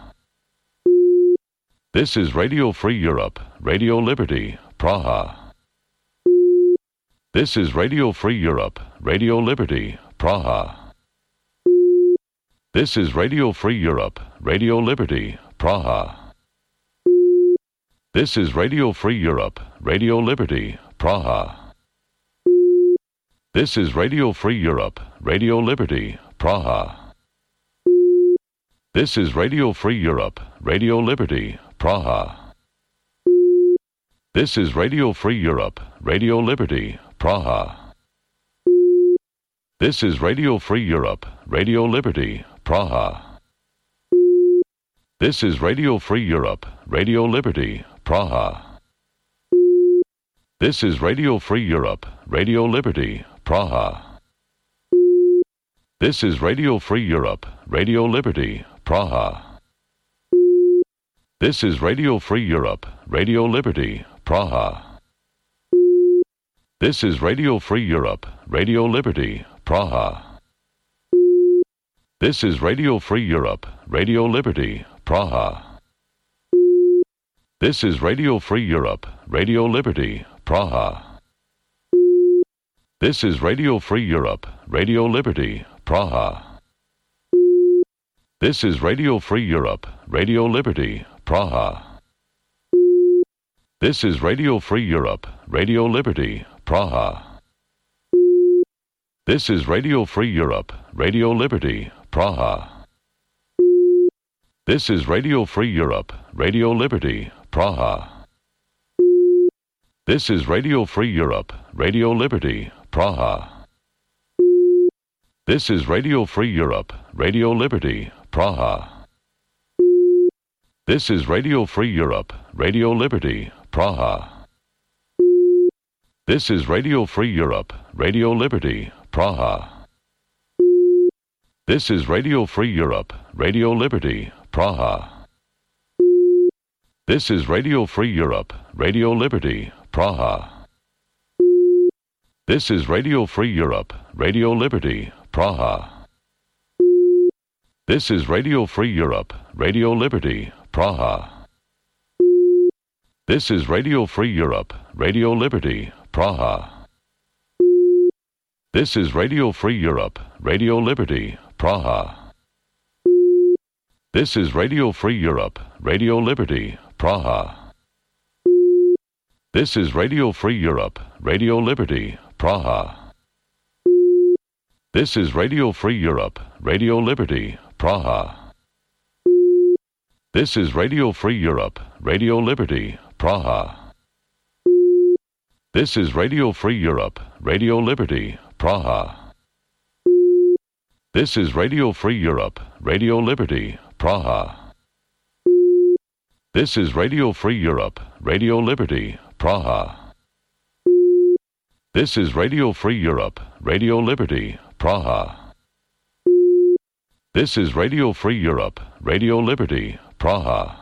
This is Radio Free Europe, Radio Liberty, Praha. This is Radio Free Europe, Radio Liberty, Praha. This is Radio Free Europe, Radio Liberty, Praha. This is Radio Free Europe, Radio Liberty, Praha. This is Radio Free Europe, Radio Liberty, Praha. This is Radio Free Europe, Radio Liberty, Praha. This is Radio Free Europe, Radio Liberty, Praha. This is Radio Free Europe, Radio Liberty, Praha. This is Radio Free Europe, Radio Liberty, Praha. This is Radio Free Europe, Radio Liberty, Praha. This is Radio Free Europe, Radio Liberty, Praha. This is Radio Free Europe, Radio Liberty, Praha. This is Radio Free Europe, Radio Liberty, Praha. This is Radio Free Europe, Radio Liberty, Praha. This is Radio Free Europe, Radio Liberty, Praha. This is Radio Free Europe, Radio Liberty, Praha. This is Radio Free Europe, Radio Liberty, Praha. This is Radio Free Europe, Radio Liberty, Praha. This is Radio Free Europe, Radio Liberty, Praha. This is Radio Free Europe, Radio Liberty, Praha. This is Radio Free Europe, Radio Liberty, Praha. This is Radio Free Europe, Radio Liberty, Praha. This is Radio Free Europe, Radio Liberty, Praha. This is Radio Free Europe, Radio Liberty, Praha. This is Radio Free Europe, Radio Liberty, Praha. This is Radio Free Europe, Radio Liberty, Praha. This is Radio Free Europe, Radio Liberty, Praha. This is Radio Free Europe, Radio Liberty, Praha. This is Radio Free Europe, Radio Liberty, Praha. This is Radio Free Europe, Radio Liberty, Praha. This is Radio Free Europe, Radio Liberty, Praha. This is Radio Free Europe, Radio Liberty, Praha. This is Radio Free Europe, Radio Liberty, Praha. This is Radio Free Europe, Radio Liberty, Praha. This is Radio Free Europe, Radio Liberty, Praha. This is Radio Free Europe, Radio Liberty, Praha. This is Radio Free Europe, Radio Liberty, Praha. This is Radio Free Europe, Radio Liberty, Praha. This is Radio Free Europe, Radio Liberty, Praha.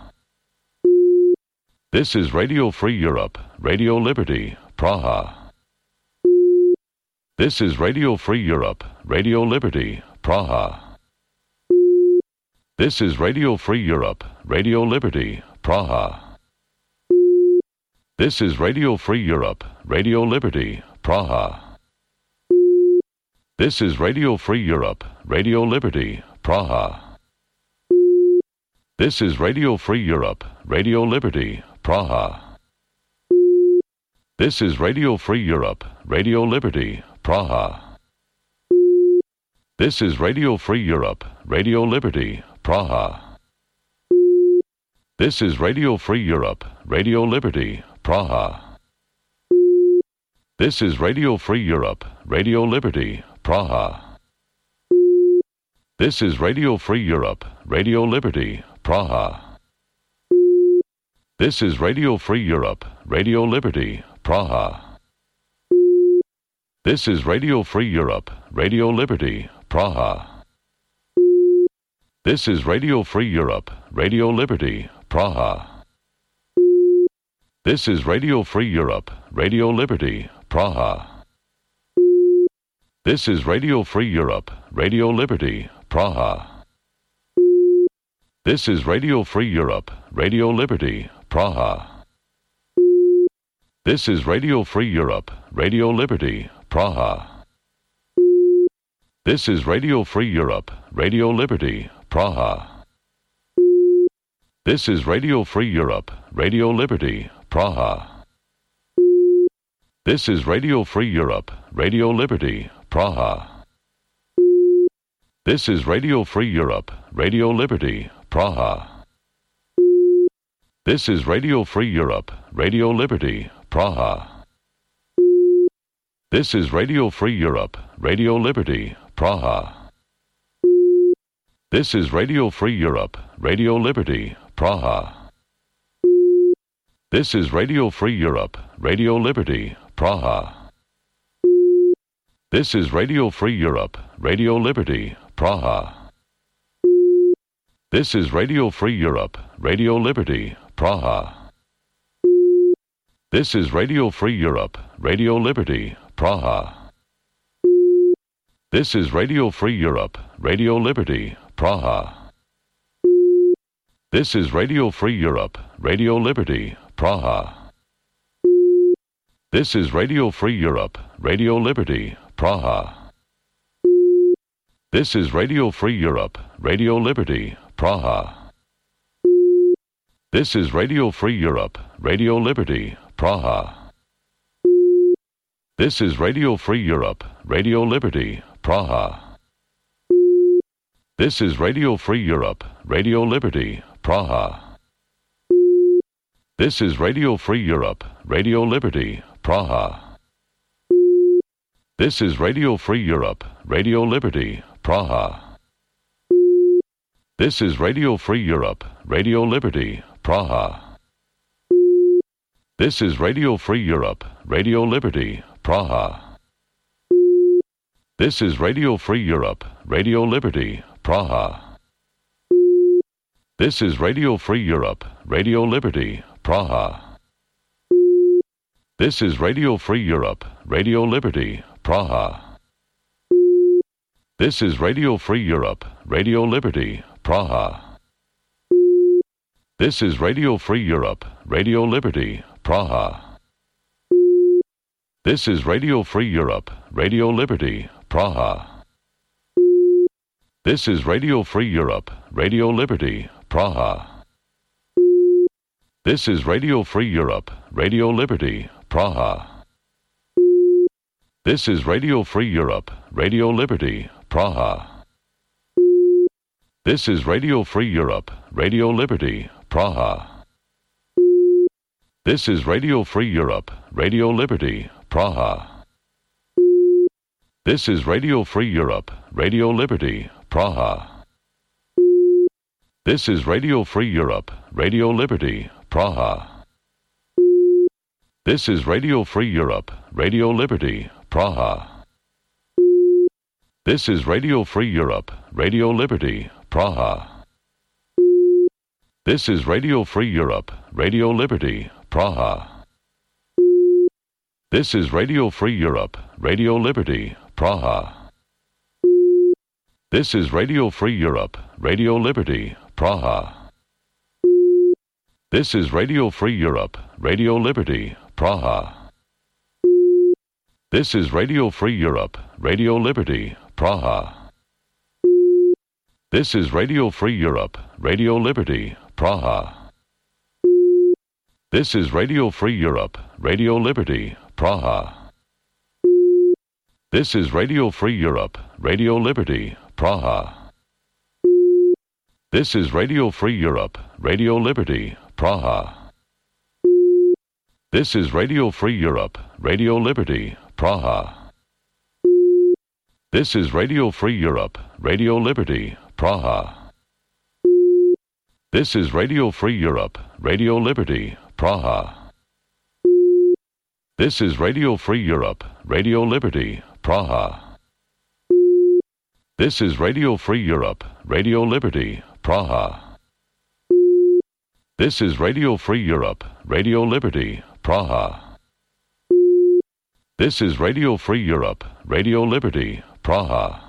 This is Radio Free Europe, Radio Liberty, Praha. This is Radio Free Europe, Radio Liberty, Praha. This is Radio Free Europe, Radio Liberty, Praha. This is Radio Free Europe, Radio Liberty, Praha. This is Radio Free Europe, Radio Liberty, Praha. This is Radio Free Europe, Radio Liberty, Praha. This is Radio Free Europe, Radio Liberty, Praha. This is Radio Free Europe, Radio Liberty, Praha. This is Radio Free Europe, Radio Liberty, Praha. This is Radio Free Europe, Radio Liberty, Praha. This is Radio Free Europe, Radio Liberty, Praha. This is Radio Free Europe, Radio Liberty, Praha. This is Radio Free Europe, Radio Liberty, Praha. This is Radio Free Europe, Radio Liberty, Praha. This is Radio Free Europe, Radio Liberty, Praha. This is Radio Free Europe, Radio Liberty, Praha. This is Radio Free Europe, Radio Liberty, Praha. This is Radio Free Europe, Radio Liberty, Praha. This is Radio Free Europe, Radio Liberty, Praha. This is Radio Free Europe, Radio Liberty, Praha. This is Radio Free Europe, Radio Liberty, Praha. This is Radio Free Europe, Radio Liberty, Praha. This is Radio Free Europe, Radio Liberty, Praha. This is Radio Free Europe, Radio Liberty, Praha. This is Radio Free Europe, Radio Liberty, Praha. This is Radio Free Europe, Radio Liberty, Praha. This is Radio Free Europe, Radio Liberty, Praha. This is Radio Free Europe, Radio Liberty, Praha. This is Radio Free Europe, Radio Liberty, Praha. This is Radio Free Europe, Radio Liberty, Praha. This is Radio Free Europe, Radio Liberty, Praha. This is Radio Free Europe, Radio Liberty, Praha. This is Radio Free Europe, Radio Liberty, Praha. This is Radio Free Europe, Radio Liberty, Praha. This is Radio Free Europe, Radio Liberty, Praha. This is Radio Free Europe, Radio Liberty, Praha. This is Radio Free Europe, Radio Liberty, Praha. This is Radio Free Europe, Radio Liberty, Praha. This is Radio Free Europe, Radio Liberty, Praha. This is Radio Free Europe, Radio Liberty, Praha. This is Radio Free Europe, Radio Liberty, Praha. This is Radio Free Europe, Radio Liberty, Praha. This is Radio Free Europe, Radio Liberty, Praha. This is Radio Free Europe, Radio Liberty, Praha. This is Radio Free Europe, Radio Liberty, Praha. This is Radio Free Europe, Radio Liberty, Praha. This is Radio Free Europe, Radio Liberty, Praha. This is Radio Free Europe, Radio Liberty, Praha. This is Radio Free Europe, Radio Liberty, Praha. This is Radio Free Europe, Radio Liberty, Praha. This is Radio Free Europe, Radio Liberty, Praha. This is Radio Free Europe, Radio Liberty, Praha. This is Radio Free Europe, Radio Liberty, Praha. This is Radio Free Europe, Radio Liberty, Praha. This is Radio Free Europe, Radio Liberty, Praha. This is Radio Free Europe, Radio Liberty, Praha. This is Radio Free Europe, Radio Liberty, Praha. This is Radio Free Europe, Radio Liberty, Praha. This is Radio Free Europe, Radio Liberty, Praha. This is Radio Free Europe, Radio Liberty, Praha. This is Radio Free Europe, Radio Liberty, Praha. This is Radio Free Europe, Radio Liberty, Praha. This is Radio Free Europe, Radio Liberty, Praha. This is Radio Free Europe, Radio Liberty, Praha. This is Radio Free Europe, Radio Liberty, Praha. This is Radio Free Europe, Radio Liberty, Praha. This is Radio Free Europe, Radio Liberty, Praha. This is Radio Free Europe, Radio Liberty, Praha. This is Radio Free Europe, Radio Liberty, Praha. This is Radio Free Europe, Radio Liberty, Praha. This is Radio Free Europe, Radio Liberty, Praha.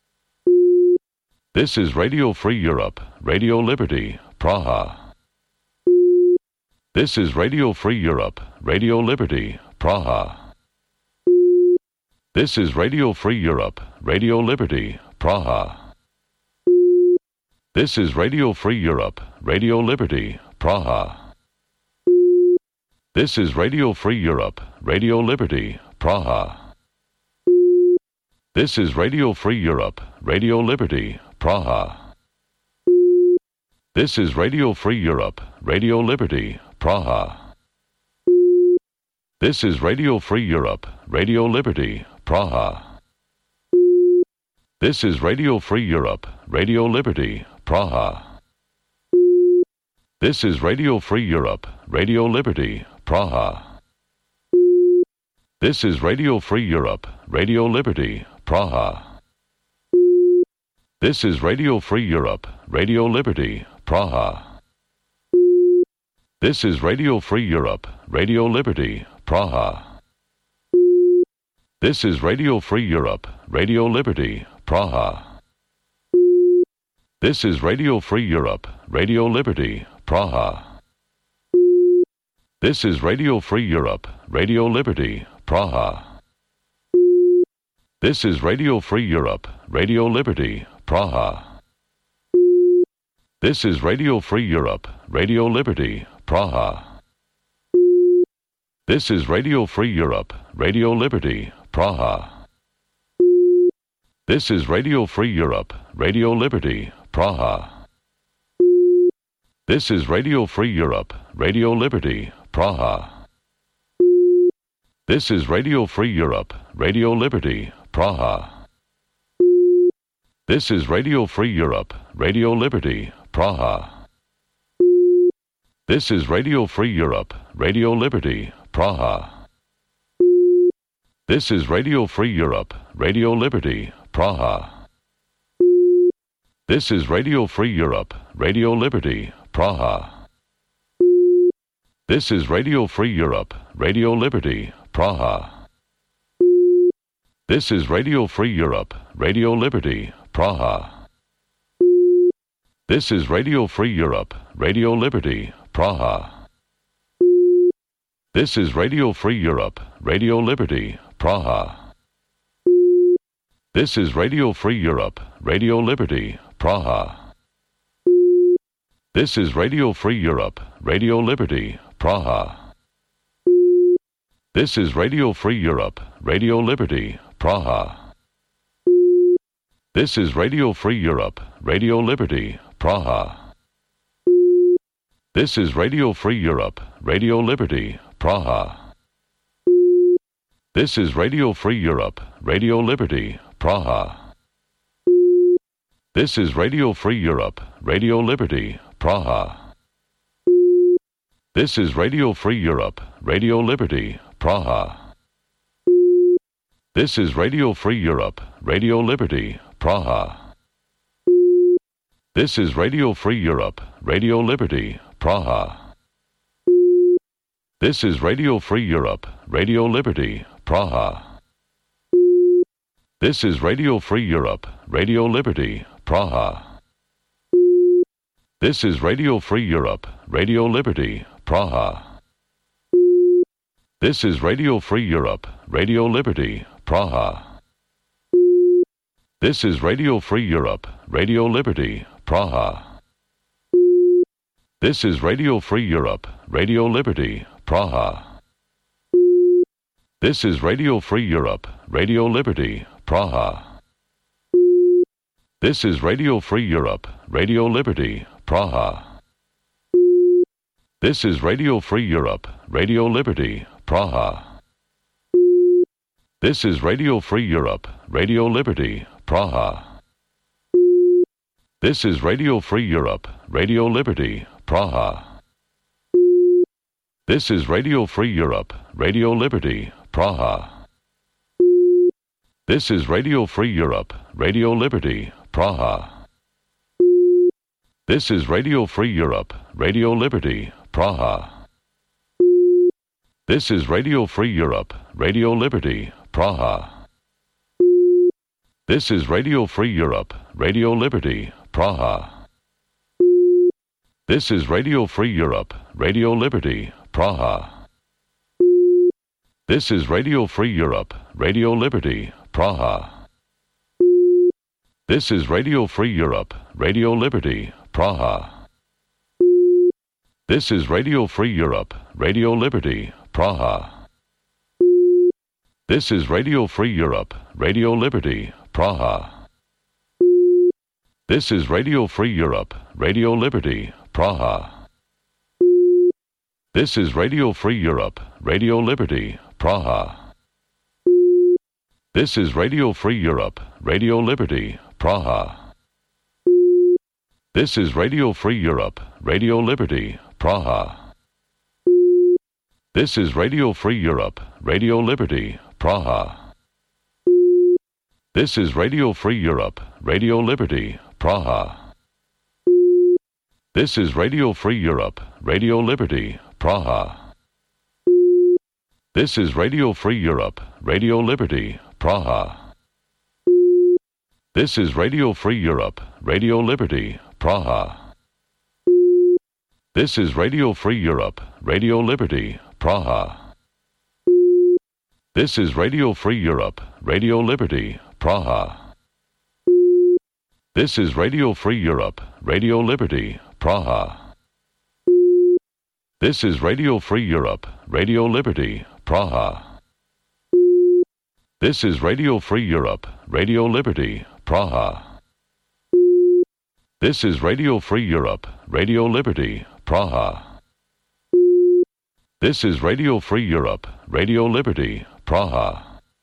This is Radio Free Europe, Radio Liberty, Praha. This is Radio Free Europe, Radio Liberty, Praha. This is Radio Free Europe, Radio Liberty, Praha. This is Radio Free Europe, Radio Liberty, Praha. This is Radio Free Europe, Radio Liberty, Praha. This is Radio Free Europe, Radio Liberty, Praha. This is Radio Free Europe, Radio Liberty, Praha. This is Radio Free Europe, Radio Liberty, Praha. This is Radio Free Europe, Radio Liberty, Praha. This is Radio Free Europe, Radio Liberty, Praha. This is Radio Free Europe, Radio Liberty, Praha. This is Radio Free Europe, Radio Liberty, Praha. This is Radio Free Europe, Radio Liberty, Praha. This is Radio Free Europe, Radio Liberty, Praha. This is Radio Free Europe, Radio Liberty, Praha. This is Radio Free Europe, Radio Liberty, Praha. This is Radio Free Europe, Radio Liberty, Praha. This is Radio Free Europe, Radio Liberty, Praha. This is Radio Free Europe, Radio Liberty, Praha. This is Radio Free Europe, Radio Liberty, Praha. This is Radio Free Europe, Radio Liberty, Praha. This is Radio Free Europe, Radio Liberty, Praha. This is Radio Free Europe, Radio Liberty, Praha. This is Radio Free Europe, Radio Liberty, Praha. This is Radio Free Europe, Radio Liberty, Praha. This is Radio Free Europe, Radio Liberty, Praha. This is Radio Free Europe, Radio Liberty, Praha. This is Radio Free Europe, Radio Liberty, Praha. This is Radio Free Europe, Radio Liberty, Praha. This is Radio Free Europe, Radio Liberty, Praha. This is Radio Free Europe, Radio Liberty, Praha. This is Radio Free Europe, Radio Liberty, Praha. This is Radio Free Europe, Radio Liberty, Praha. This is Radio Free Europe, Radio Liberty, Praha. This is Radio Free Europe, Radio Liberty, Praha. This is Radio Free Europe, Radio Liberty, Praha. This is Radio Free Europe, Radio Liberty, Praha. This is Radio Free Europe, Radio Liberty, Praha. This is Radio Free Europe, Radio Liberty, Praha. This is Radio Free Europe, Radio Liberty, Praha. This is Radio Free Europe, Radio Liberty, Praha. This is Radio Free Europe, Radio Liberty, Praha. This is Radio Free Europe, Radio Liberty, Praha. This is Radio Free Europe, Radio Liberty, Praha. This is Radio Free Europe, Radio Liberty, Praha. This is Radio Free Europe, Radio Liberty, Praha. This is Radio Free Europe, Radio Liberty, Praha. This is Radio Free Europe, Radio Liberty, Praha. This is Radio Free Europe, Radio Liberty, Praha. This is Radio Free Europe, Radio Liberty, Praha. This is Radio Free Europe, Radio Liberty, Praha. This is Radio Free Europe, Radio Liberty, Praha. This is Radio Free Europe, Radio Liberty, Praha. This is Radio Free Europe, Radio Liberty, Praha. This is Radio Free Europe, Radio Liberty, Praha. This is Radio Free Europe, Radio Liberty, Praha. This is Radio Free Europe, Radio Liberty, Praha. This is Radio Free Europe, Radio Liberty, Praha. This is Radio Free Europe, Radio Liberty, Praha. This is Radio Free Europe, Radio Liberty, Praha. This is Radio Free Europe, Radio Liberty, Praha. This is Radio Free Europe, Radio Liberty, Praha. This is Radio Free Europe, Radio Liberty, Praha. This is Radio Free Europe, Radio Liberty, Praha. This is Radio Free Europe, Radio Liberty, Praha. This is Radio Free Europe, Radio Liberty, Praha. This is Radio Free Europe, Radio Liberty, Praha. This is Radio Free Europe, Radio Liberty, Praha. This is Radio Free Europe, Radio Liberty, Praha. This is Radio Free Europe, Radio Liberty, Praha. This is Radio Free Europe, Radio Liberty, Praha. This is Radio Free Europe, Radio Liberty, Praha. This is Radio Free Europe, Radio Liberty, Praha. This is Radio Free Europe, Radio Liberty, Praha. This is Radio Free Europe, Radio Liberty, Praha. This is Radio Free Europe, Radio Liberty, Praha. This is Radio Free Europe, Radio Liberty, Praha.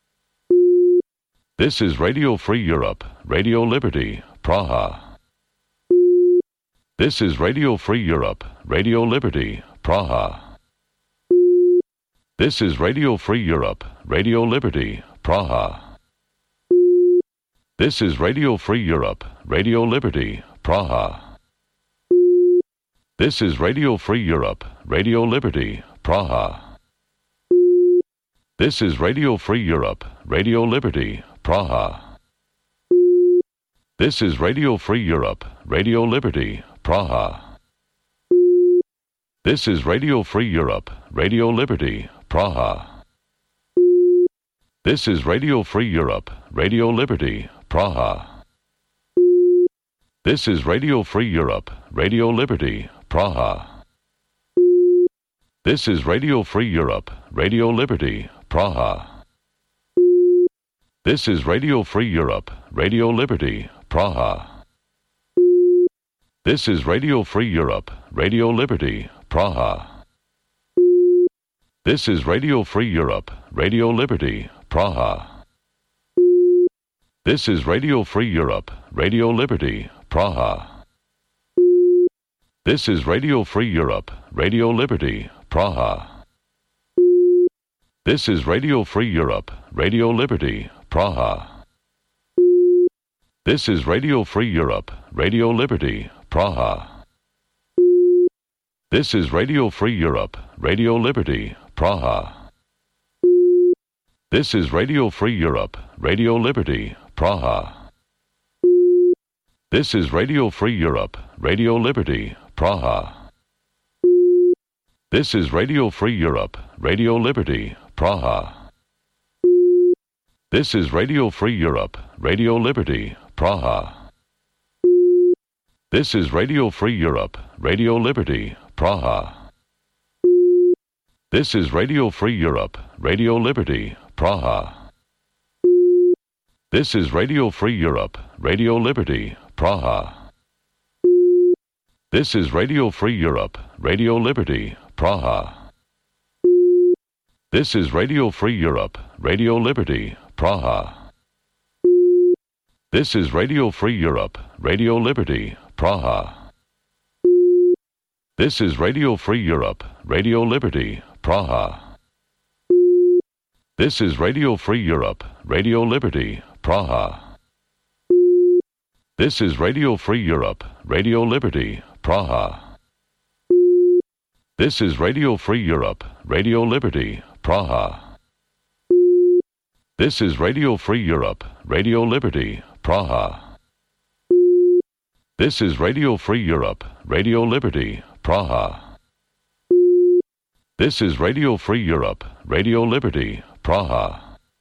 This is Radio Free Europe, Radio Liberty, Praha. This is Radio Free Europe, Radio Liberty, Praha. This is Radio Free Europe, Radio Liberty, Praha. This is Radio Free Europe, Radio Liberty, Praha. This is Radio Free Europe, Radio Liberty, Praha. This is Radio Free Europe, Radio Liberty, Praha. This is Radio Free Europe, Radio Liberty, Praha. This is Radio Free Europe, Radio Liberty, Praha. This is Radio Free Europe, Radio Liberty, Praha. This is Radio Free Europe, Radio Liberty, Praha. This is Radio Free Europe, Radio Liberty, Praha. This is Radio Free Europe, Radio Liberty, Praha. This is Radio Free Europe, Radio Liberty, Praha. This is Radio Free Europe, Radio Liberty, Praha. This is Radio Free Europe, Radio Liberty, Praha. This is Radio Free Europe, Radio Liberty, Praha. This is Radio Free Europe, Radio Liberty, Praha. This is Radio Free Europe, Radio Liberty, Praha. This is Radio Free Europe, Radio Liberty, Praha. This is Radio Free Europe, Radio Liberty, Praha. This is Radio Free Europe, Radio Liberty, Praha. This is Radio Free Europe, Radio Liberty, Praha. This is Radio Free Europe, Radio Liberty, Praha. This is Radio Free Europe, Radio Liberty, Praha. This is Radio Free Europe, Radio Liberty, Praha. This is Radio Free Europe, Radio Liberty, Praha. This is Radio Free Europe, Radio Liberty, Praha. This is Radio Free Europe, Radio Liberty, Praha. This is Radio Free Europe, Radio Liberty, Praha. This is Radio Free Europe, Radio Liberty, Praha. This is Radio Free Europe, Radio Liberty, Praha. This is Radio Free Europe, Radio Liberty, Praha. This is Radio Free Europe, Radio Liberty, Praha. This is Radio Free Europe, Radio Liberty, Praha. This is Radio Free Europe, Radio Liberty, Praha. This is Radio Free Europe, Radio Liberty, Praha.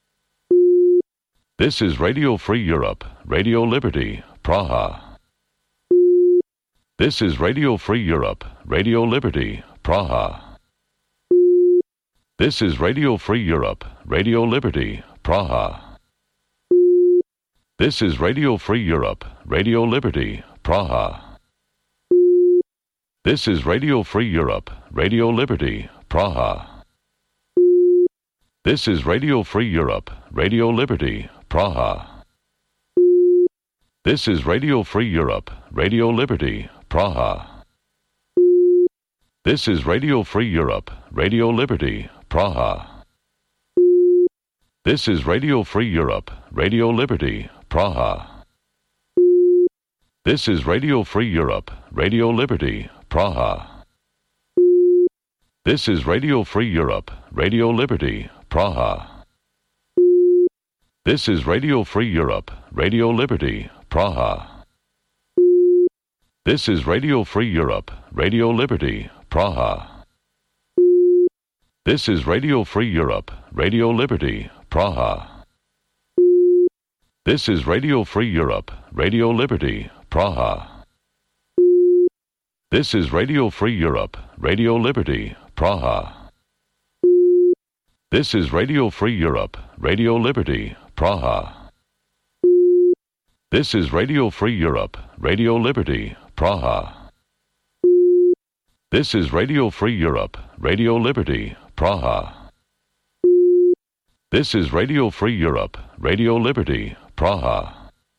This is Radio Free Europe, Radio Liberty, Praha. This is Radio Free Europe, Radio Liberty, Praha. This is Radio Free Europe, Radio Liberty, Praha. This is Radio Free Europe, Radio Liberty, Praha. This is Radio Free Europe, Radio Liberty, Praha. This is Radio Free Europe, Radio Liberty, Praha. This is Radio Free Europe, Radio Liberty, Praha. This is Radio Free Europe, Radio Liberty, Praha. This is Radio Free Europe, Radio Liberty, Praha. This is Radio Free Europe, Radio Liberty, Praha. This is Radio Free Europe, Radio Liberty, Praha. This is Radio Free Europe, Radio Liberty, Praha. This is Radio Free Europe, Radio Liberty, Praha. This is Radio Free Europe, Radio Liberty, Praha. This is Radio Free Europe, Radio Liberty, Praha. This is Radio Free Europe, Radio Liberty, Praha. This is Radio Free Europe, Radio Liberty, Praha. This is Radio Free Europe, Radio Liberty, Praha. This is Radio Free Europe, Radio Liberty, Praha. This is Radio Free Europe, Radio Liberty, Praha.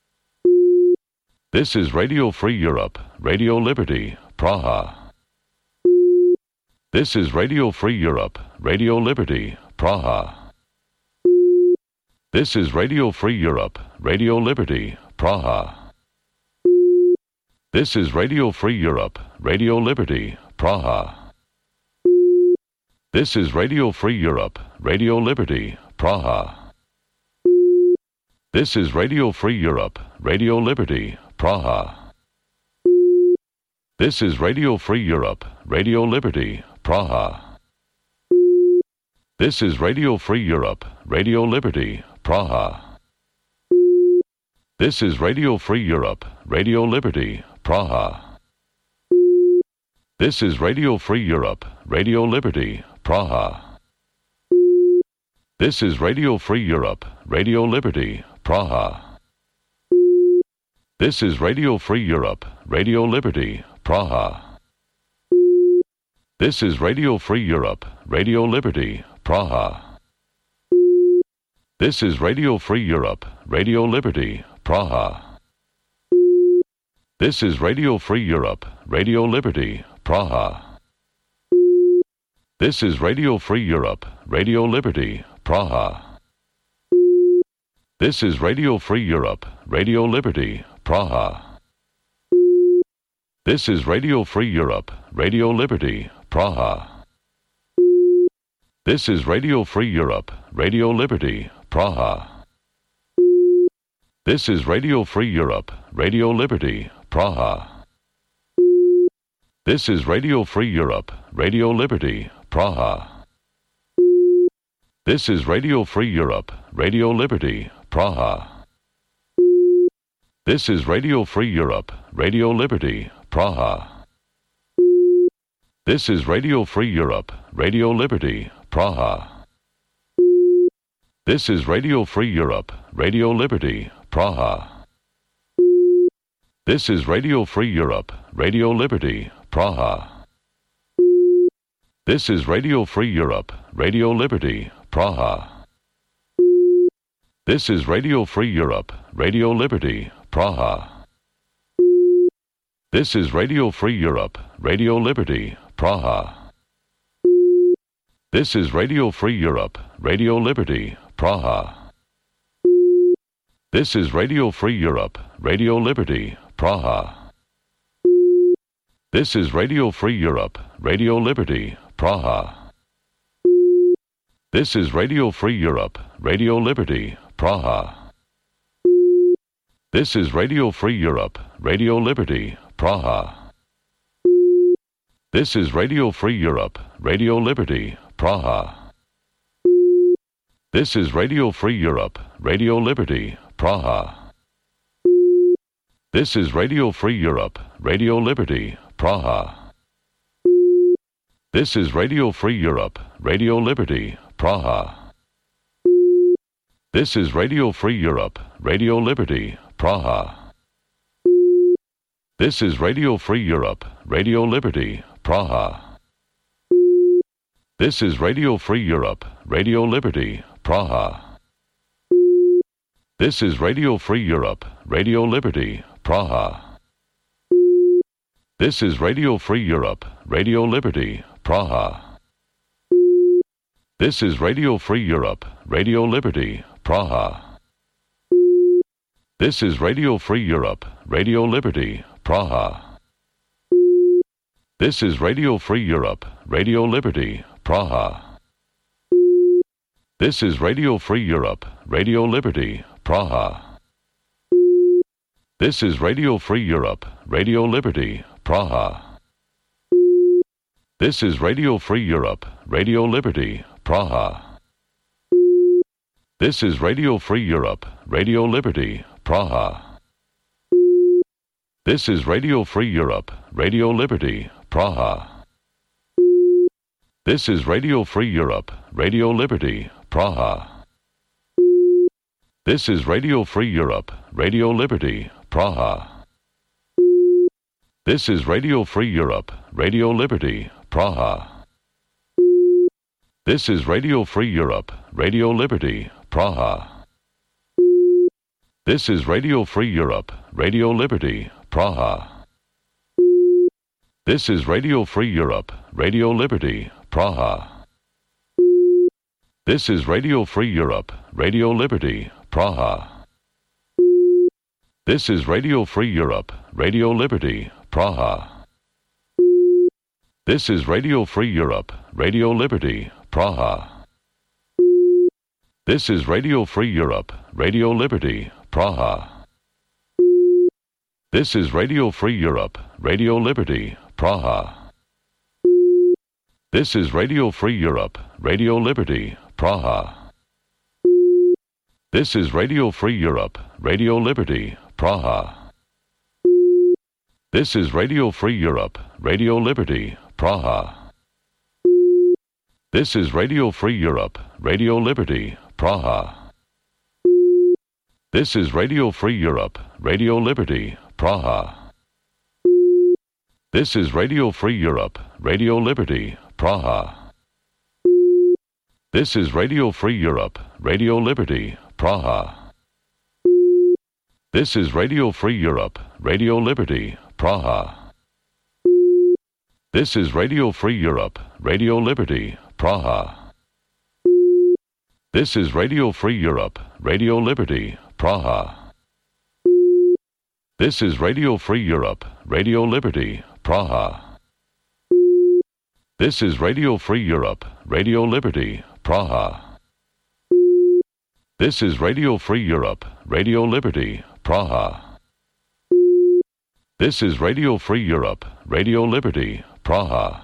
This is Radio Free Europe, Radio Liberty, Praha. This is Radio Free Europe, Radio Liberty, Praha. This is Radio Free Europe, Radio Liberty, Praha. This is Radio Free Europe, Radio Liberty, Praha. This is Radio Free Europe, Radio Liberty, Praha. This is Radio Free Europe, Radio Liberty, Praha. This is Radio Free Europe, Radio Liberty, Praha. This is Radio Free Europe, Radio Liberty, Praha. This is Radio Free Europe, Radio Liberty, Praha. This is Radio Free Europe, Radio Liberty, Praha. This is Radio Free Europe, Radio Liberty, Praha. This is Radio Free Europe, Radio Liberty, Praha. This is Radio Free Europe, Radio Liberty, Praha. This is Radio Free Europe, Radio Liberty, Praha. This is Radio Free Europe, Radio Liberty, Praha. This is Radio Free Europe, Radio Liberty, Praha. This is Radio Free Europe, Radio Liberty, Praha. This is Radio Free Europe, Radio Liberty, Praha. This is Radio Free Europe, Radio Liberty, Praha. This is Radio Free Europe, Radio Liberty, Praha. This is Radio Free Europe, Radio Liberty, Praha. This is Radio Free Europe, Radio Liberty, Praha. This is Radio Free Europe, Radio Liberty, Praha. This is Radio Free Europe, Radio Liberty, Praha. This is Radio Free Europe, Radio Liberty, Praha. This is Radio Free Europe, Radio Liberty, Praha. This is Radio Free Europe, Radio Liberty, Praha. This is Radio Free Europe, Radio Liberty, Praha. This is Radio Free Europe, Radio Liberty, Praha. This is Radio Free Europe, Radio Liberty, Praha. This is Radio Free Europe, Radio Liberty, Praha. This is Radio Free Europe, Radio Liberty, Praha. This is Radio Free Europe, Radio Liberty, Praha. This is Radio Free Europe, Radio Liberty, Praha. This is Radio Free Europe, Radio Liberty, Praha. This is Radio Free Europe, Radio Liberty, Praha. This is Radio Free Europe, Radio Liberty, Praha. This is Radio Free Europe, Radio Liberty, Praha. This is Radio Free Europe, Radio Liberty, Praha. This is Radio Free Europe, Radio Liberty, Praha. This is Radio Free Europe, Radio Liberty, Praha. This is Radio Free Europe, Radio Liberty, Praha. This is Radio Free Europe, Radio Liberty, Praha. This is Radio Free Europe, Radio Liberty, Praha. This is Radio Free Europe, Radio Liberty, Praha. This is Radio Free Europe, Radio Liberty, Praha. This is Radio Free Europe, Radio Liberty, Praha. This is Radio Free Europe, Radio Liberty, Praha. This is Radio Free Europe, Radio Liberty, Praha. This is Radio Free Europe, Radio Liberty, Praha. This is Radio Free Europe, Radio Liberty, Praha. This is Radio Free Europe, Radio Liberty, Praha. This is Radio Free Europe, Radio Liberty, Praha. This is Radio Free Europe, Radio Liberty, Praha. This is Radio Free Europe, Radio Liberty, Praha. This is Radio Free Europe, Radio Liberty, Praha. This is Radio Free Europe, Radio Liberty, Praha. This is Radio Free Europe, Radio Liberty, Praha. This is Radio Free Europe, Radio Liberty, Praha. This is Radio Free Europe, Radio Liberty, Praha. This is Radio Free Europe, Radio Liberty, Praha. This is Radio Free Europe, Radio Liberty, Praha. This is Radio Free Europe, Radio Liberty, Praha. This is Radio Free Europe, Radio Liberty, Praha. This is Radio Free Europe, Radio Liberty, Praha. This is Radio Free Europe, Radio Liberty, Praha. This is Radio Free Europe, Radio Liberty, Praha. This is Radio Free Europe, Radio Liberty, Praha. This is Radio Free Europe, Radio Liberty, Praha. This is Radio Free Europe, Radio Liberty, Praha. This is Radio Free Europe, Radio Liberty, Praha. This is Radio Free Europe, Radio Liberty, Praha. This is Radio Free Europe, Radio Liberty, Praha. This is Radio Free Europe, Radio Liberty, Praha. This is Radio Free Europe, Radio Liberty, Praha. This is Radio Free Europe, Radio Liberty, Praha.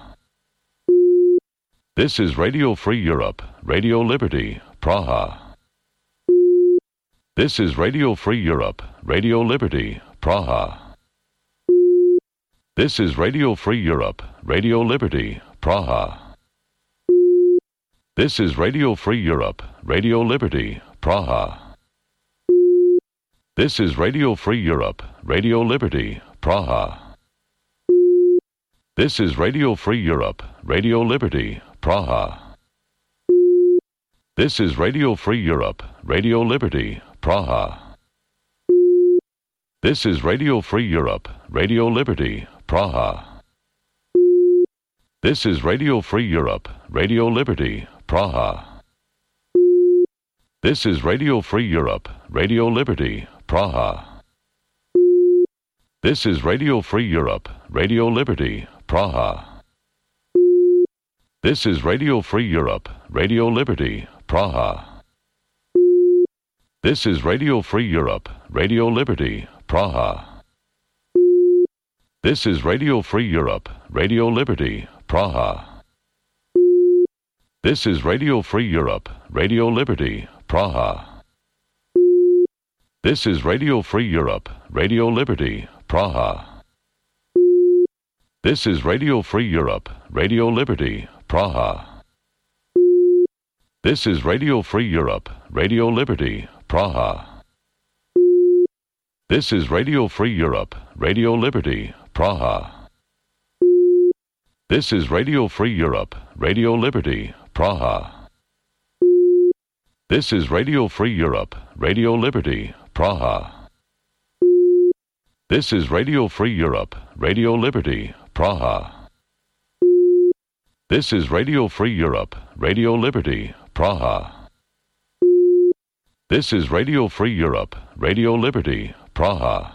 This is Radio Free Europe, Radio Liberty, Praha. This is Radio Free Europe, Radio Liberty, Praha. This is Radio Free Europe, Radio Liberty, Praha. This is Radio Free Europe, Radio Liberty, Praha. This is Radio Free Europe, Radio Liberty, Praha. This is Radio Free Europe, Radio Liberty, Praha. This is Radio Free Europe, Radio Liberty, Praha. This is Radio Free Europe, Radio Liberty, Praha. This is Radio Free Europe, Radio Liberty, Praha. This is Radio Free Europe, Radio Liberty, Praha. This is Radio Free Europe, Radio Liberty, Praha. This is Radio Free Europe, Radio Liberty, Praha. This is Radio Free Europe, Radio Liberty, Praha. This is Radio Free Europe, Radio Liberty, Praha. This is Radio Free Europe, Radio Liberty, Praha. This is Radio Free Europe, Radio Liberty, Praha. This is Radio Free Europe, Radio Liberty, Praha. This is Radio Free Europe, Radio Liberty, Praha. This is Radio Free Europe, Radio Liberty, Praha. This is Radio Free Europe, Radio Liberty, Praha. This is Radio Free Europe, Radio Liberty, Praha. This is Radio Free Europe, Radio Liberty, Praha. This is Radio Free Europe, Radio Liberty, Praha. This is Radio Free Europe, Radio Liberty, Praha.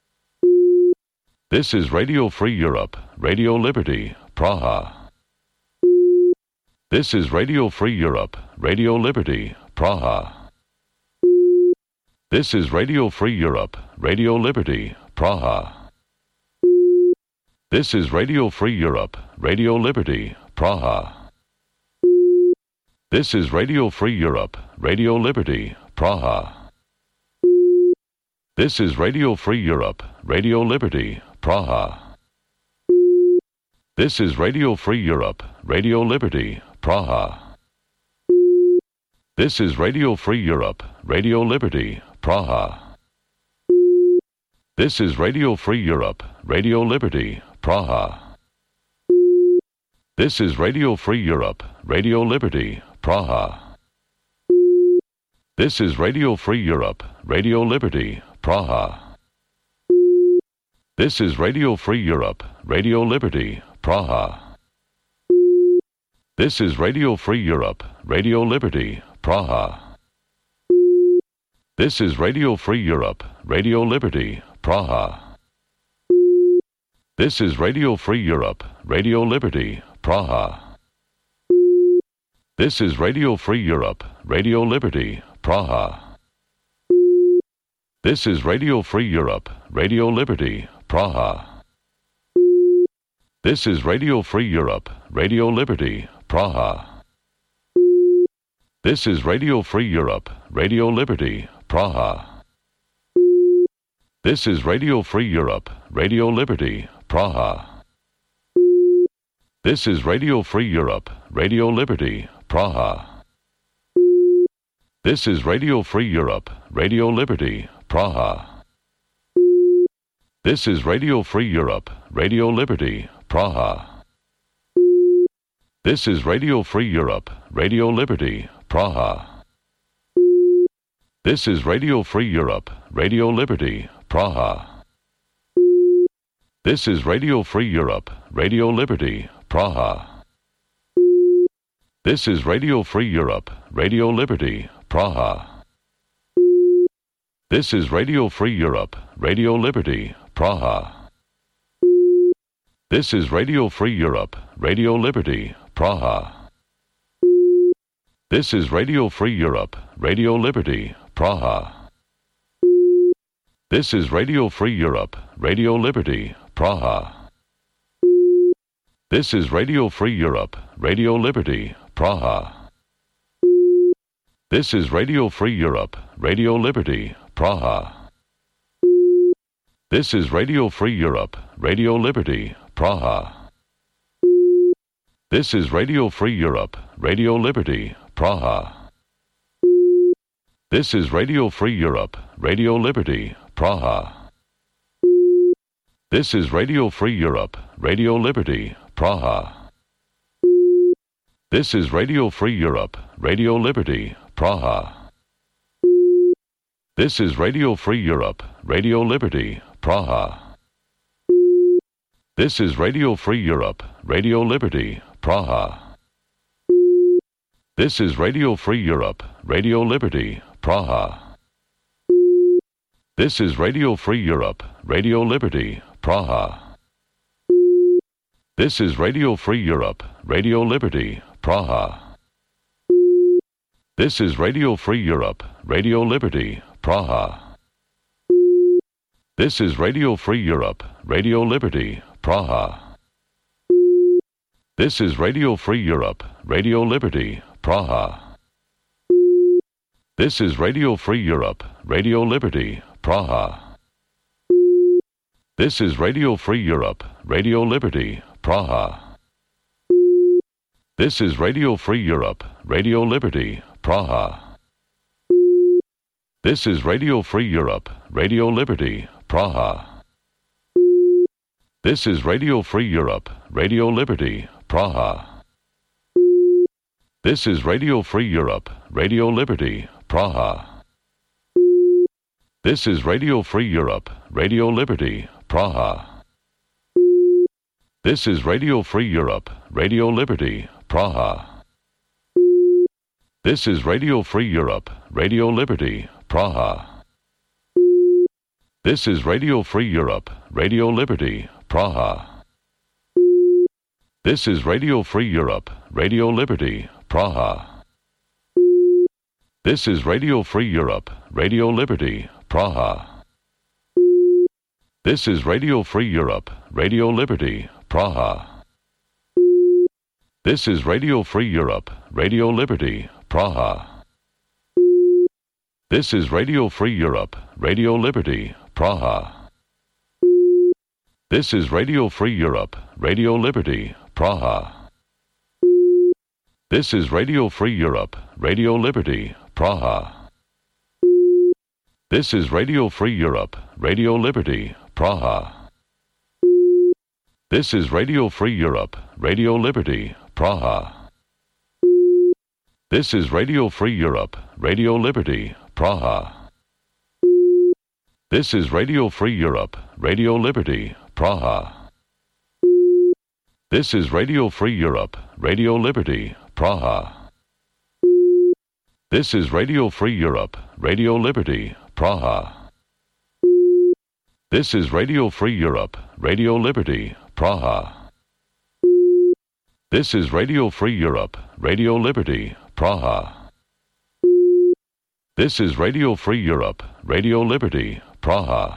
This is Radio Free Europe, Radio Liberty, Praha. This is Radio Free Europe, Radio Liberty, Praha. This is Radio Free Europe, Radio Liberty, Praha. This is Radio Free Europe, Radio Liberty, Praha. This is Radio Free Europe, Radio Liberty, Praha. This is Radio Free Europe, Radio Liberty, Praha. This is Radio Free Europe, Radio Liberty, Praha. This is Radio Free Europe, Radio Liberty, Praha. This is Radio Free Europe, Radio Liberty, Praha. This is Radio Free Europe, Radio Liberty, Praha. This is Radio Free Europe, Radio Liberty, Praha. This is Radio Free Europe, Radio Liberty, Praha. This is Radio Free Europe, Radio Liberty, Praha. This is Radio Free Europe, Radio Liberty, Praha. This is Radio Free Europe, Radio Liberty, Praha. This is Radio Free Europe, Radio Liberty, Praha. This is Radio Free Europe, Radio Liberty, Praha. This is Radio Free Europe, Radio Liberty, Praha. This is Radio Free Europe, Radio Liberty, Praha. This is Radio Free Europe, Radio Liberty, Praha. This is Radio Free Europe, Radio Liberty, Praha. This is Radio Free Europe, Radio Liberty, Praha. This is Radio Free Europe, Radio Liberty, Praha. This is Radio Free Europe, Radio Liberty, Praha. This is Radio Free Europe, Radio Liberty, Praha. This is Radio Free Europe, Radio Liberty, Praha. This is Radio Free Europe, Radio Liberty, Praha. This is Radio Free Europe, Radio Liberty, Praha. This is Radio Free Europe, Radio Liberty, Praha. This is Radio Free Europe, Radio Liberty, Praha. This is Radio Free Europe, Radio Liberty, Praha. This is Radio Free Europe, Radio Liberty, Praha. This is Radio Free Europe, Radio Liberty, Praha. This is Radio Free Europe, Radio Liberty, Praha. This is Radio Free Europe, Radio Liberty, Praha. This is Radio Free Europe, Radio Liberty, Praha. This is Radio Free Europe, Radio Liberty, Praha. This is Radio Free Europe, Radio Liberty, Praha. This is Radio Free Europe, Radio Liberty, Praha. This is Radio Free Europe, Radio Liberty, Praha. This is Radio Free Europe, Radio Liberty, Praha. This is Radio Free Europe, Radio Liberty, Praha. This is Radio Free Europe, Radio Liberty, Praha. This is Radio Free Europe, Radio Liberty, Praha. This is Radio Free Europe, Radio Liberty, Praha. This is Radio Free Europe, Radio Liberty, Praha. This is Radio Free Europe, Radio Liberty, Praha. This is Radio Free Europe, Radio Liberty, Praha. This is Radio Free Europe, Radio Liberty, Praha. This is Radio Free Europe, Radio Liberty, Praha. This is Radio Free Europe, Radio Liberty, Praha. This is Radio Free Europe, Radio Liberty, Praha. This is Radio Free Europe, Radio Liberty, Praha. This is Radio Free Europe, Radio Liberty, Praha. This is Radio Free Europe, Radio Liberty, Praha. This is Radio Free Europe, Radio Liberty, Praha. This is Radio Free Europe, Radio Liberty, Praha. This is Radio Free Europe, Radio Liberty, Praha. This is Radio Free Europe, Radio Liberty, Praha. This is Radio Free Europe, Radio Liberty, Praha. This is Radio Free Europe, Radio Liberty, Praha. This is Radio Free Europe, Radio Liberty, Praha. This is Radio Free Europe, Radio Liberty, Praha. This is Radio Free Europe, Radio Liberty, Praha. This is Radio Free Europe, Radio Liberty, Praha. This is Radio Free Europe, Radio Liberty, Praha. This is Radio Free Europe, Radio Liberty, Praha. This is Radio Free Europe, Radio Liberty, Praha. This is Radio Free Europe, Radio Liberty, Praha. This is Radio Free Europe, Radio Liberty, Praha. This is Radio Free Europe, Radio Liberty, Praha. This is Radio Free Europe, Radio Liberty, Praha.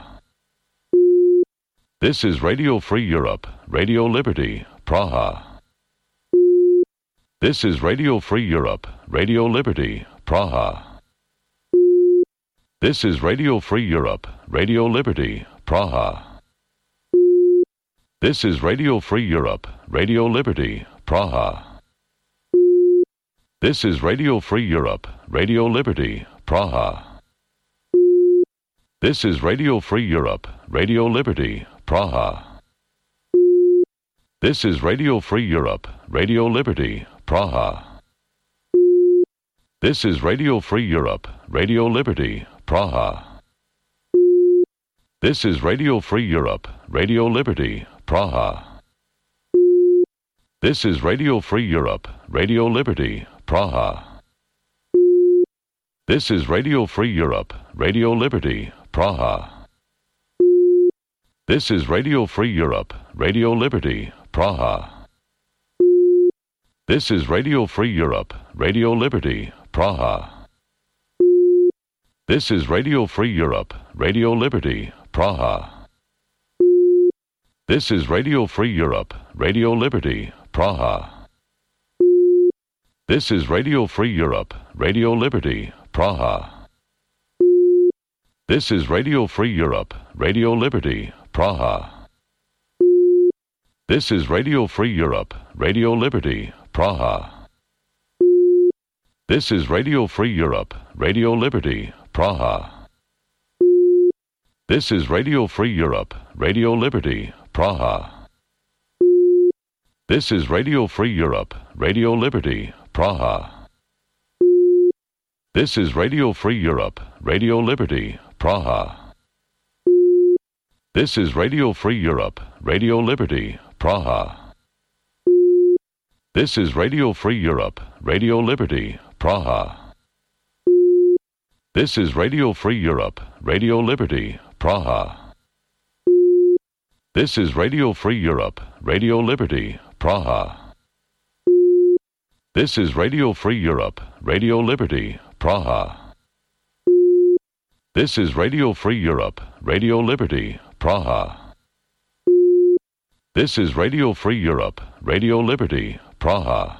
This is Radio Free Europe, Radio Liberty, Praha. This is Radio Free Europe, Radio Liberty, Praha. This is Radio Free Europe, Radio Liberty, Praha. This is Radio Free Europe, Radio Liberty, Praha. This is Radio Free Europe, Radio Liberty, Praha. This is Radio Free Europe, Radio Liberty, Praha. This is Radio Free Europe, Radio Liberty, Praha. This is Radio Free Europe, Radio Liberty, Praha. This is Radio Free Europe, Radio Liberty, Praha. This is Radio Free Europe, Radio Liberty, Praha. This is Radio Free Europe, Radio Liberty, Praha. This is Radio Free Europe, Radio Liberty, Praha. This is Radio Free Europe, Radio Liberty, Praha. This is Radio Free Europe, Radio Liberty, Praha. This is Radio Free Europe, Radio Liberty, Praha. This is Radio Free Europe, Radio Liberty, Praha. This is Radio Free Europe, Radio Liberty, Praha. This is Radio Free Europe, Radio Liberty, Praha. This is Radio Free Europe, Radio Liberty, Praha. This is Radio Free Europe, Radio Liberty, Praha. This is Radio Free Europe, Radio Liberty, Praha. This is Radio Free Europe, Radio Liberty, Praha. This is Radio Free Europe, Radio Liberty, Praha. This is Radio Free Europe, Radio Liberty, Praha. This is Radio Free Europe, Radio Liberty, Praha. This is Radio Free Europe, Radio Liberty, Praha. This is Radio Free Europe, Radio Liberty, Praha. This is Radio Free Europe, Radio Liberty, Praha. This is Radio Free Europe, Radio Liberty, Praha.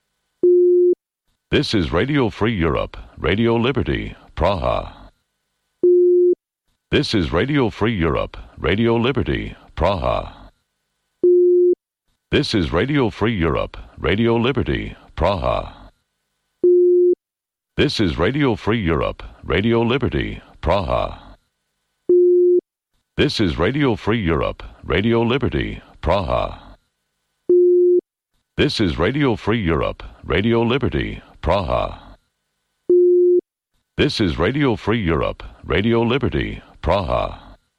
This is Radio Free Europe, Radio Liberty, Praha. This is Radio Free Europe, Radio Liberty, Praha. This is Radio Free Europe, Radio Liberty, Praha. This is Radio Free Europe, Radio Liberty, Praha. This is Radio Free Europe, Radio Liberty, Praha. This is Radio Free Europe, Radio Liberty, Praha. This is Radio Free Europe, Radio Liberty, Praha.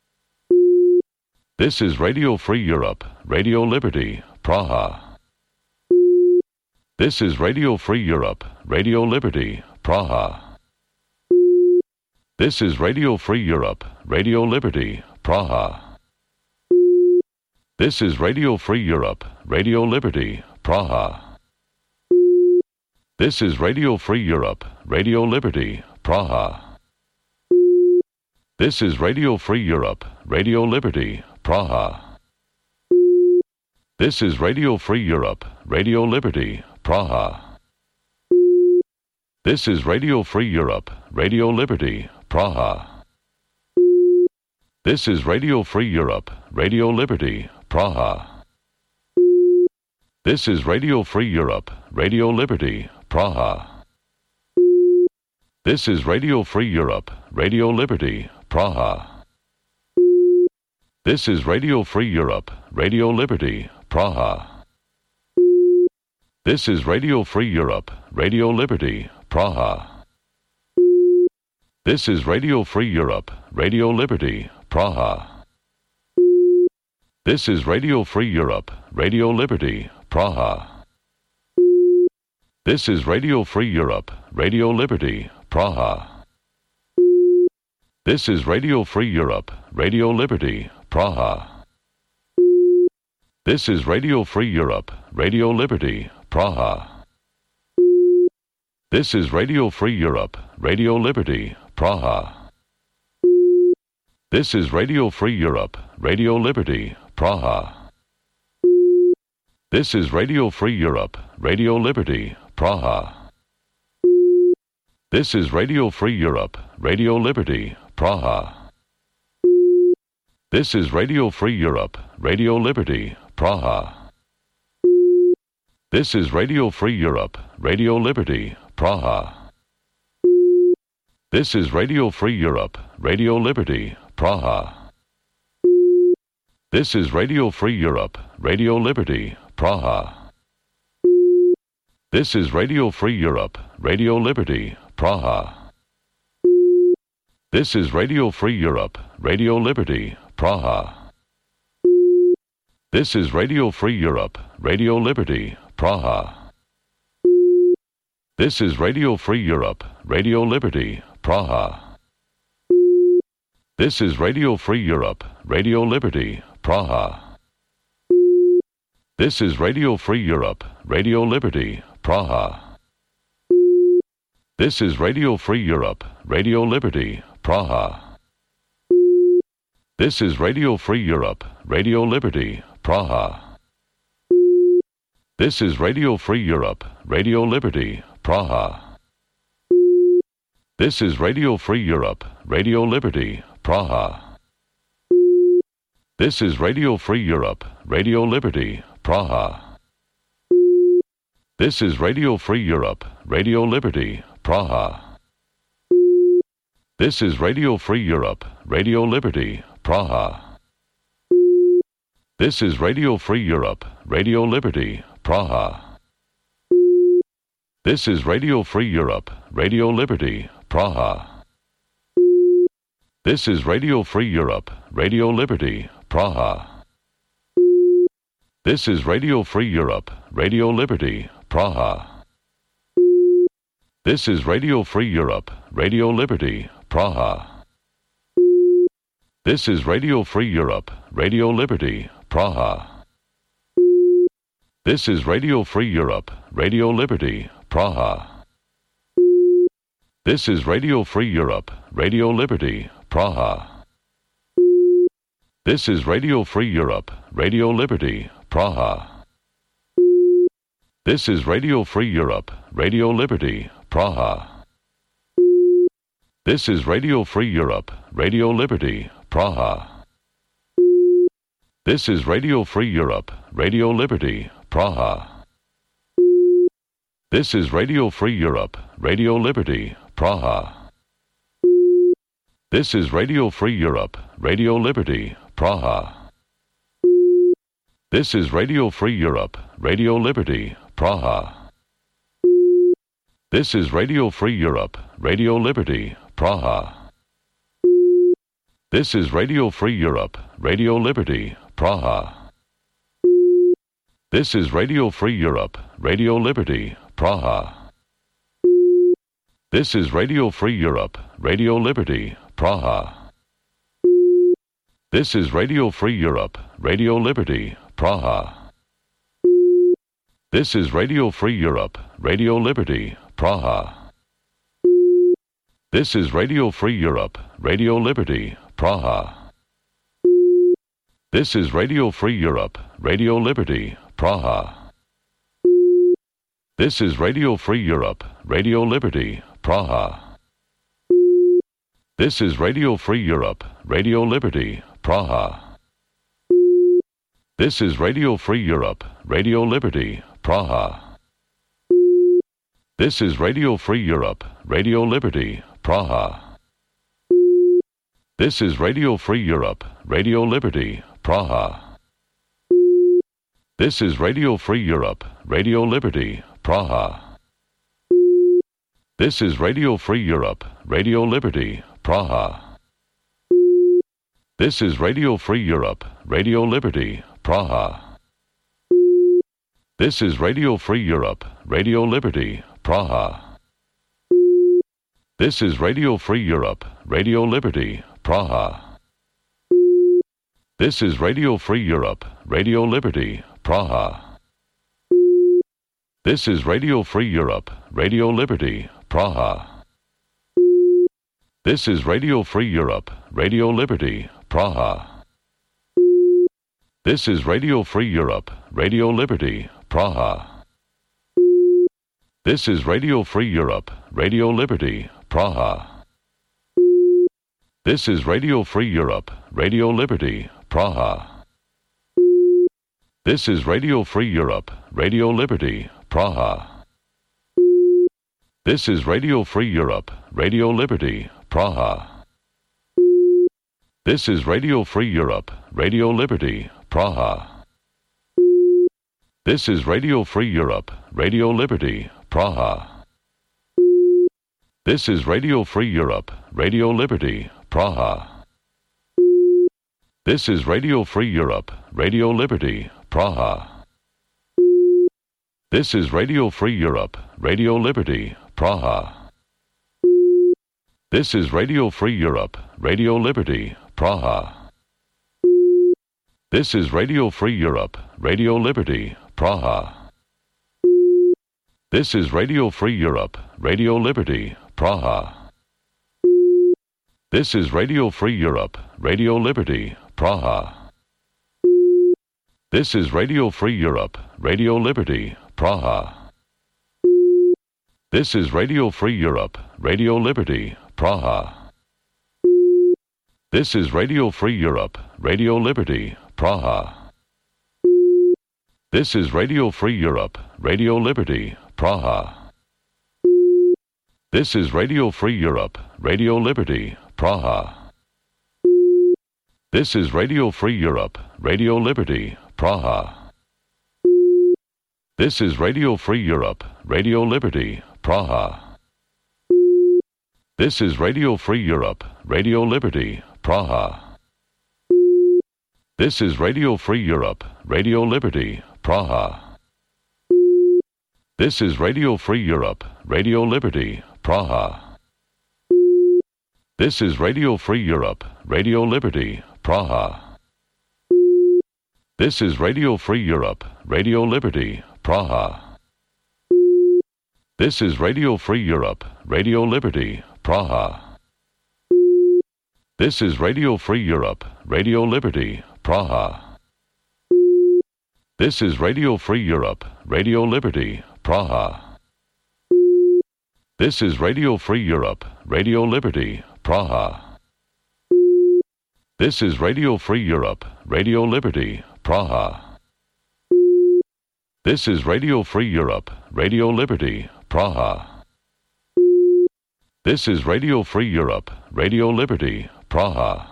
This is Radio Free Europe, Radio Liberty, Praha. This is Radio Free Europe, Radio Liberty, Praha. This is Radio Free Europe, Radio Liberty, Praha. This is Radio Free Europe, Radio Liberty, Praha. This is Radio Free Europe, Radio Liberty, Praha. This is Radio Free Europe, Radio Liberty, Praha. This is Radio Free Europe, Radio Liberty, Praha. This is Radio Free Europe, Radio Liberty, Praha. This is Radio Free Europe, Radio Liberty, Praha. This is Radio Free Europe, Radio Liberty, Praha. This is Radio Free Europe, Radio Liberty, Praha. This is Radio Free Europe, Radio Liberty, Praha. This is Radio Free Europe, Radio Liberty, Praha. This is Radio Free Europe, Radio Liberty, Praha. This is Radio Free Europe, Radio Liberty, Praha. This is Radio Free Europe, Radio Liberty, Praha. This is Radio Free Europe, Radio Liberty, Praha. This is Radio Free Europe, Radio Liberty, Praha. This is Radio Free Europe, Radio Liberty, Praha. This is Radio Free Europe, Radio Liberty, Praha. This is Radio Free Europe, Radio Liberty, Praha. This is Radio Free Europe, Radio Liberty, Praha. This is Radio Free Europe, Radio Liberty, Praha. This is Radio Free Europe, Radio Liberty, Praha. This is Radio Free Europe, Radio Liberty, Praha. This is Radio Free Europe, Radio Liberty, Praha. This is Radio Free Europe, Radio Liberty, Praha. This is Radio Free Europe, Radio Liberty, Praha. This is Radio Free Europe, Radio Liberty, Praha. This is Radio Free Europe, Radio Liberty, Praha. This is Radio Free Europe, Radio Liberty, Praha. This is Radio Free Europe, Radio Liberty, Praha. This is Radio Free Europe, Radio Liberty, Praha. This is Radio Free Europe, Radio Liberty, Praha. This is Radio Free Europe, Radio Liberty, Praha. This is Radio Free Europe, Radio Liberty, Praha. This is Radio Free Europe, Radio Liberty, Praha. This is Radio Free Europe, Radio Liberty, Praha. This is Radio Free Europe, Radio Liberty, Praha. This is Radio Free Europe, Radio Liberty, Praha. This is Radio Free Europe, Radio Liberty, Praha. This is Radio Free Europe, Radio Liberty, Praha. This is Radio Free Europe, Radio Liberty, Praha. This is Radio Free Europe, Radio Liberty, Praha. This is Radio Free Europe, Radio Liberty, Praha. This is Radio Free Europe, Radio Liberty, Praha. This is Radio Free Europe, Radio Liberty, Praha. This is Radio Free Europe, Radio Liberty, Praha. This is Radio Free Europe, Radio Liberty, Praha. This is Radio Free Europe, Radio Liberty, Praha. This is Radio Free Europe, Radio Liberty, Praha. This is Radio Free Europe, Radio Liberty, Praha. This is Radio Free Europe, Radio Liberty, Praha. This is Radio Free Europe, Radio Liberty, Praha. This is Radio Free Europe, Radio Liberty, Praha. This is Radio Free Europe, Radio Liberty, Praha. This is Radio Free Europe, Radio Liberty, Praha. This is Radio Free Europe, Radio Liberty, Praha. This is Radio Free Europe, Radio Liberty, Praha. This is Radio Free Europe, Radio Liberty, Praha. This is Radio Free Europe, Radio Liberty, Praha. This is Radio Free Europe, Radio Liberty, Praha. This is Radio Free Europe, Radio Liberty, Praha. This is Radio Free Europe, Radio Liberty, Praha. This is Radio Free Europe, Radio Liberty, Praha. This is Radio Free Europe, Radio Liberty, Praha. This is Radio Free Europe, Radio Liberty, Praha. This is Radio Free Europe, Radio Liberty, Praha. This is Radio Free Europe, Radio Liberty, Praha. This is Radio Free Europe, Radio Liberty, Praha. This is Radio Free Europe, Radio Liberty, Praha. This is Radio Free Europe, Radio Liberty, Praha. This is Radio Free Europe, Radio Liberty, Praha. This is Radio Free Europe, Radio Liberty, Praha. This is Radio Free Europe, Radio Liberty, Praha. This is Radio Free Europe, Radio Liberty, Praha. This is Radio Free Europe, Radio Liberty, Praha. This is Radio Free Europe, Radio Liberty, Praha. This is Radio Free Europe, Radio Liberty, Praha. This is Radio Free Europe, Radio Liberty, Praha. This is Radio Free Europe, Radio Liberty, Praha. This is Radio Free Europe, Radio Liberty, Praha. This is Radio Free Europe, Radio Liberty, Praha. This is Radio Free Europe, Radio Liberty, Praha. This is Radio Free Europe, Radio Liberty, Praha. This is Radio Free Europe, Radio Liberty, Praha. This is Radio Free Europe, Radio Liberty, Praha. This is Radio Free Europe, Radio Liberty, Praha. This is Radio Free Europe, Radio Liberty, Praha. This is Radio Free Europe, Radio Liberty, Praha. This is Radio Free Europe, Radio Liberty, Praha. This is Radio Free Europe, Radio Liberty, Praha. This is Radio Free Europe, Radio Liberty, Praha. This is Radio Free Europe, Radio Liberty, Praha. This is Radio Free Europe, Radio Liberty, Praha. This is Radio Free Europe, Radio Liberty, Praha. This is Radio Free Europe, Radio Liberty, Praha. This is Radio Free Europe, Radio Liberty, Praha. This is Radio Free Europe, Radio Liberty, Praha. This is Radio Free Europe, Radio Liberty, Praha. This is Radio Free Europe, Radio Liberty, Praha. This is Radio Free Europe, Radio Liberty, Praha. This is Radio Free Europe, Radio Liberty, Praha. This is Radio Free Europe, Radio Liberty, Praha. This is Radio Free Europe, Radio Liberty, Praha. This is Radio Free Europe, Radio Liberty, Praha. This is Radio Free Europe, Radio Liberty, Praha. This is Radio Free Europe, Radio Liberty, Praha.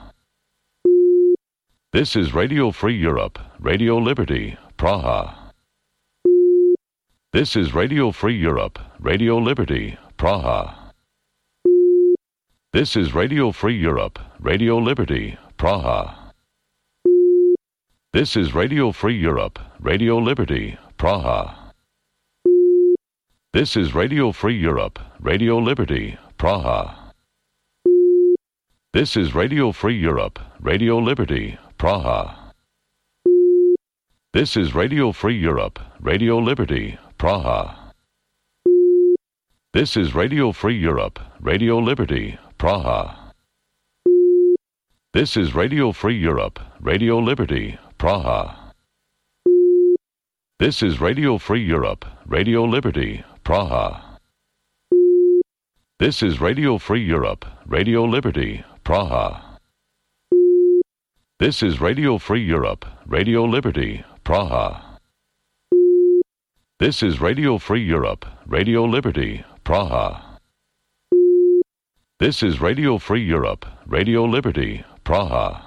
This is Radio Free Europe, Radio Liberty, Praha. This is Radio Free Europe, Radio Liberty, Praha. This is Radio Free Europe, Radio Liberty, Praha. This is Radio Free Europe, Radio Liberty, Praha. This is Radio Free Europe, Radio Liberty, Praha. This is Radio Free Europe, Radio Liberty, Praha. This is Radio Free Europe, Radio Liberty, Praha. This is Radio Free Europe, Radio Liberty, Praha. This is Radio Free Europe, Radio Liberty, Praha. This is Radio Free Europe, Radio Liberty, Praha. This is Radio Free Europe, Radio Liberty, Praha. This is Radio Free Europe, Radio Liberty, Praha. This is Radio Free Europe, Radio Liberty, Praha. This is Radio Free Europe, Radio Liberty, Praha.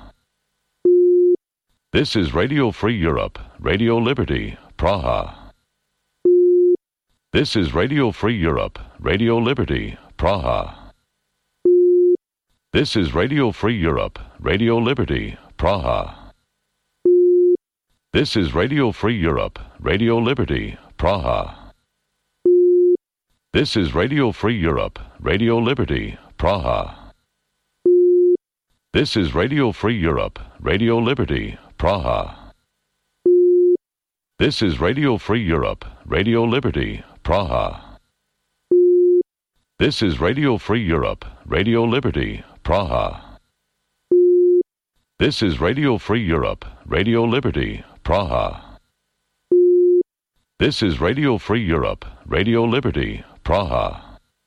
This is Radio Free Europe, Radio Liberty, Praha. This is Radio Free Europe, Radio Liberty, Praha. This is Radio Free Europe, Radio Liberty, Praha. This is Radio Free Europe, Radio Liberty, Praha. This is Radio Free Europe, Radio Liberty, Praha. This is Radio Free Europe, Radio Liberty, Praha. This is Radio Free Europe, Radio Liberty, Praha. This is Radio Free Europe, Radio Liberty, Praha. This is Radio Free Europe, Radio Liberty, Praha. This is Radio Free Europe, Radio Liberty, Praha.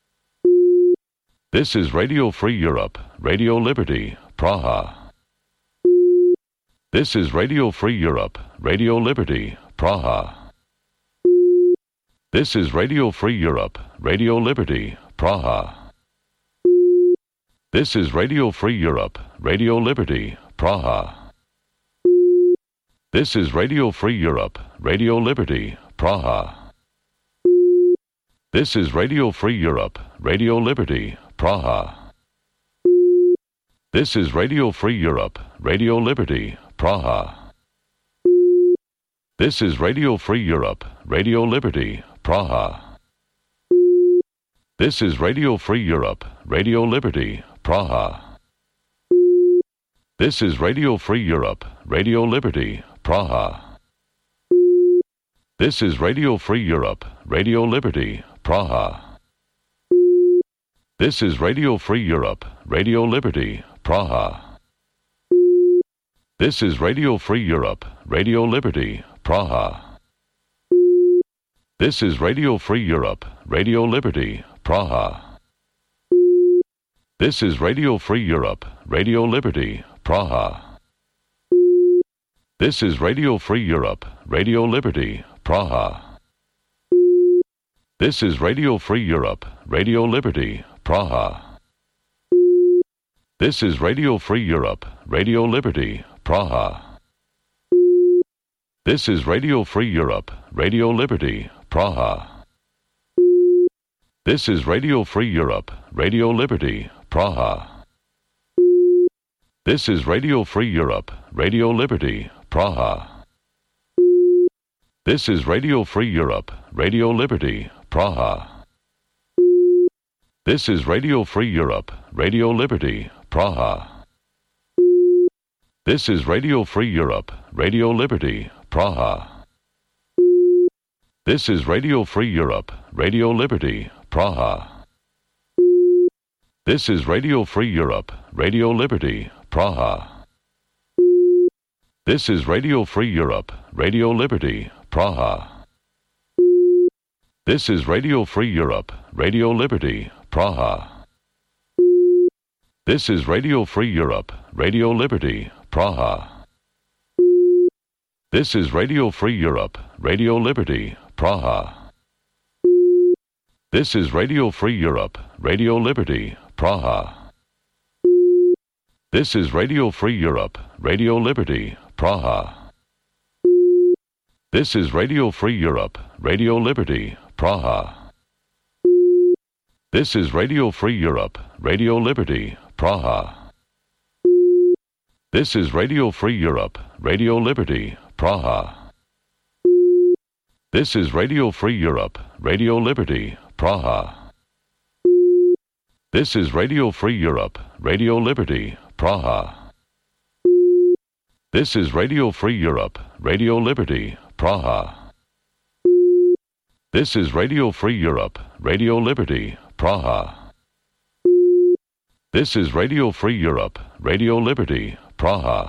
This is Radio Free Europe, Radio Liberty, Praha. This is Radio Free Europe, Radio Liberty, Praha. This is Radio Free Europe, Radio Liberty, Praha. This is Radio Free Europe, Radio Liberty, Praha. This is Radio Free Europe, Radio Liberty, Praha. This is Radio Free Europe, Radio Liberty, Praha. This is Radio Free Europe, Radio Liberty, Praha. This is Radio Free Europe, Radio Liberty, Praha. This is Radio Free Europe, Radio Liberty, Praha. This is Radio Free Europe, Radio Liberty, Praha. This is Radio Free Europe, Radio Liberty, Praha. This is Radio Free Europe, Radio Liberty, Praha. This is Radio Free Europe, Radio Liberty, Praha. This is Radio Free Europe, Radio Liberty, Praha. This is Radio Free Europe, Radio Liberty, Praha. This is Radio Free Europe, Radio Liberty, Praha. This is Radio Free Europe, Radio Liberty, Praha. This is Radio Free Europe, Radio Liberty, Praha. This is Radio Free Europe, Radio Liberty, Praha. This is Radio Free Europe, Radio Liberty, Praha. This is Radio Free Europe, Radio Liberty, Praha. This is Radio Free Europe, Radio Liberty, Praha. This is Radio Free Europe, Radio Liberty, Praha. This is Radio Free Europe, Radio Liberty, Praha. This is Radio Free Europe, Radio Liberty, Praha. This is Radio Free Europe, Radio Liberty, Praha. This is Radio Free Europe, Radio Liberty, Praha. This is Radio Free Europe, Radio Liberty, Praha. This is Radio Free Europe, Radio Liberty, Praha. This is Radio Free Europe, Radio Liberty, Praha. This is Radio Free Europe, Radio Liberty, Praha. This is Radio Free Europe, Radio Liberty, Praha. This is Radio Free Europe, Radio Liberty, Praha. This is Radio Free Europe, Radio Liberty, Praha. This is Radio Free Europe, Radio Liberty, Praha. This is Radio Free Europe, Radio Liberty, Praha. This is Radio Free Europe, Radio Liberty, Praha. This is Radio Free Europe, Radio Liberty, Praha. This is Radio Free Europe, Radio Liberty, Praha. This is Radio Free Europe, Radio Liberty, Praha.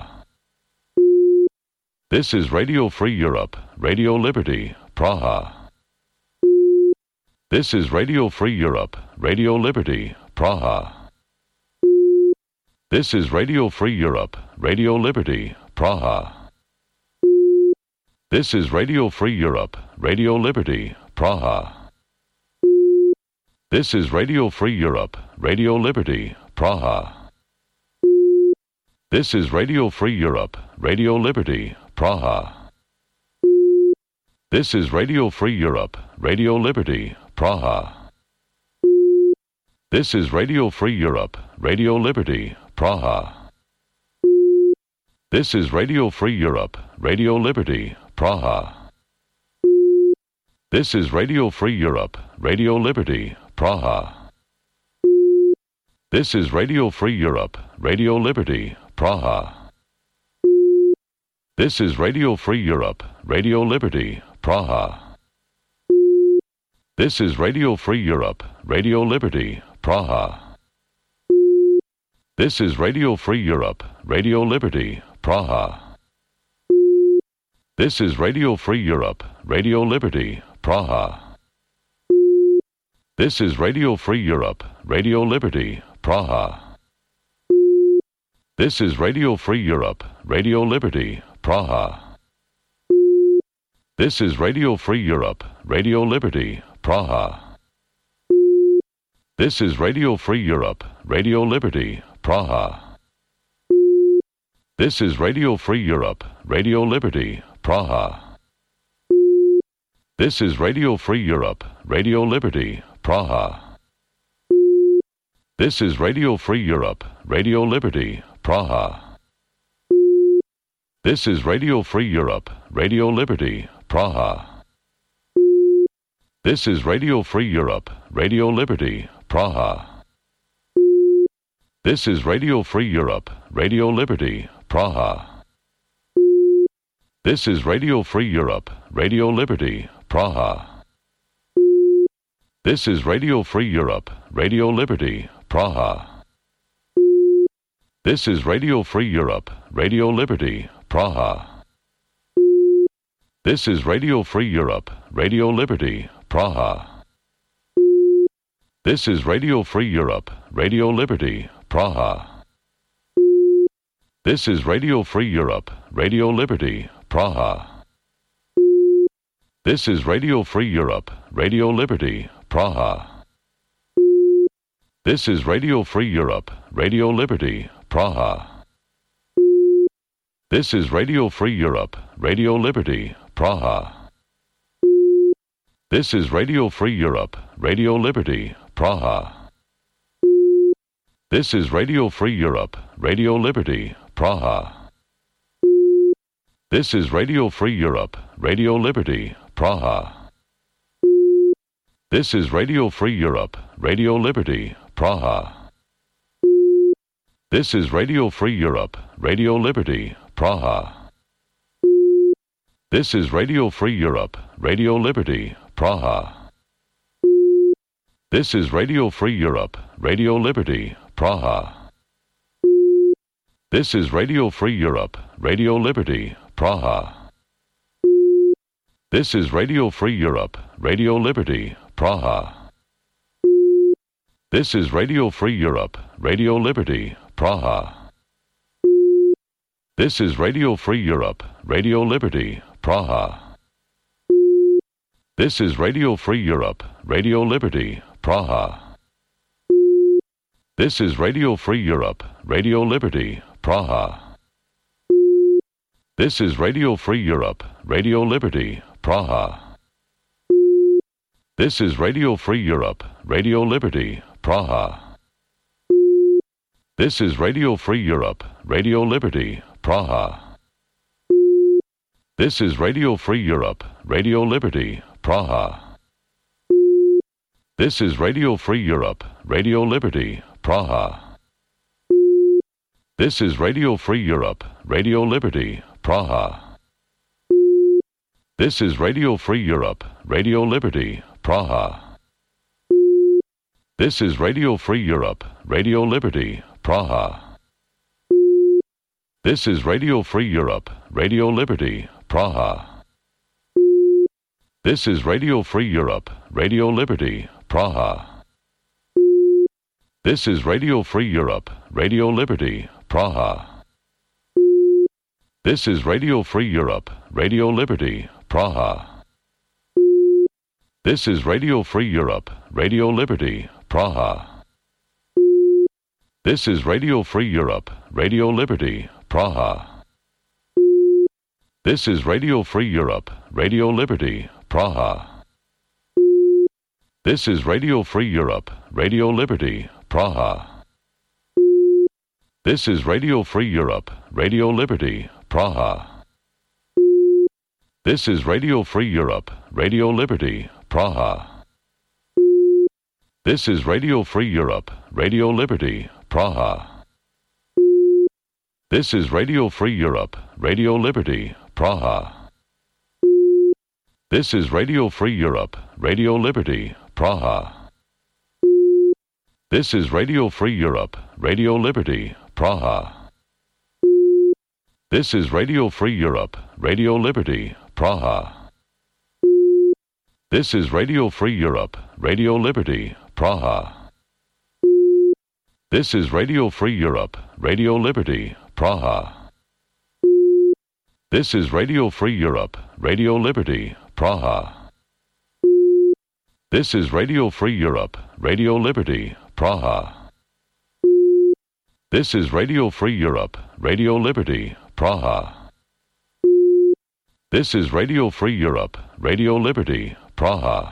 This is Radio Free Europe, Radio Liberty, Praha. This is Radio Free Europe, Radio Liberty, Praha. This is Radio Free Europe, Radio Liberty, Praha. This is Radio Free Europe, Radio Liberty, Praha. This is Radio Free Europe, Radio Liberty, Praha. This is Radio Free Europe, Radio Liberty, Praha. This is Radio Free Europe, Radio Liberty, Praha. This is Radio Free Europe, Radio Liberty, Praha. This is Radio Free Europe, Radio Liberty, Praha. This is Radio Free Europe, Radio Liberty, Praha. This is Radio Free Europe, Radio Liberty, Praha. This is Radio Free Europe, Radio Liberty, Praha. This is Radio Free Europe, Radio Liberty, Praha. This is Radio Free Europe, Radio Liberty, Praha. This is Radio Free Europe, Radio Liberty, Praha. This is Radio Free Europe, Radio Liberty, Praha. This is Radio Free Europe, Radio Liberty, Praha. This is Radio Free Europe, Radio Liberty, Praha. This is Radio Free Europe, Radio Liberty, Praha. This is Radio Free Europe, Radio Liberty, Praha. This is Radio Free Europe, Radio Liberty, Praha. This is Radio Free Europe, Radio Liberty, Praha. This is Radio Free Europe, Radio Liberty, Praha. This is Radio Free Europe, Radio Liberty, Praha. This is Radio Free Europe, Radio Liberty, Praha. This is Radio Free Europe, Radio Liberty, Praha. This is Radio Free Europe, Radio Liberty, Praha. This is Radio Free Europe, Radio Liberty, Praha. This is Radio Free Europe, Radio Liberty, Praha. This is Radio Free Europe, Radio Liberty, Praha. This is Radio Free Europe, Radio Liberty, Praha. This is Radio Free Europe, Radio Liberty, Praha. This is Radio Free Europe, Radio Liberty, Praha. This is Radio Free Europe, Radio Liberty, Praha. This is Radio Free Europe, Radio Liberty, Praha. This is Radio Free Europe, Radio Liberty, Praha. This is Radio Free Europe, Radio Liberty, Praha. This is Radio Free Europe, Radio Liberty, Praha. This is Radio Free Europe, Radio Liberty, Praha. This is Radio Free Europe, Radio Liberty, Praha. This is Radio Free Europe, Radio Liberty, Praha. This is Radio Free Europe, Radio Liberty, Praha. This is Radio Free Europe, Radio Liberty, Praha. This is Radio Free Europe, Radio Liberty, Praha. This is Radio Free Europe, Radio Liberty, Praha. This is Radio Free Europe, Radio Liberty, Praha. This is Radio Free Europe, Radio Liberty, Praha. This is Radio Free Europe, Radio Liberty, Praha. This is Radio Free Europe, Radio Liberty, Praha. This is Radio Free Europe, Radio Liberty, Praha. This is Radio Free Europe, Radio Liberty, Praha. This is Radio Free Europe, Radio Liberty, Praha. This is Radio Free Europe, Radio Liberty, Praha. This is Radio Free Europe, Radio Liberty, Praha. This is Radio Free Europe, Radio Liberty, Praha. This is Radio Free Europe, Radio Liberty, Praha. This is Radio Free Europe, Radio Liberty, Praha. This is Radio Free Europe, Radio Liberty, Praha. This is Radio Free Europe, Radio Liberty, Praha. This is Radio Free Europe, Radio Liberty, Praha. This is Radio Free Europe, Radio Liberty, Praha. This is Radio Free Europe, Radio Liberty, Praha. This is Radio Free Europe, Radio Liberty, Praha. This is Radio Free Europe, Radio Liberty, Praha. This is Radio Free Europe, Radio Liberty, Praha. This is Radio Free Europe, Radio Liberty, Praha. This is Radio Free Europe, Radio Liberty, Praha. This is Radio Free Europe, Radio Liberty, Praha. This is Radio Free Europe, Radio Liberty, Praha. This is Radio Free Europe, Radio Liberty, Praha. This is Radio Free Europe, Radio Liberty, Praha. This is Radio Free Europe, Radio Liberty, Praha. This is Radio Free Europe, Radio Liberty, Praha. This is Radio Free Europe, Radio Liberty, Praha. This is Radio Free Europe, Radio Liberty, Praha. This is Radio Free Europe, Radio Liberty, Praha.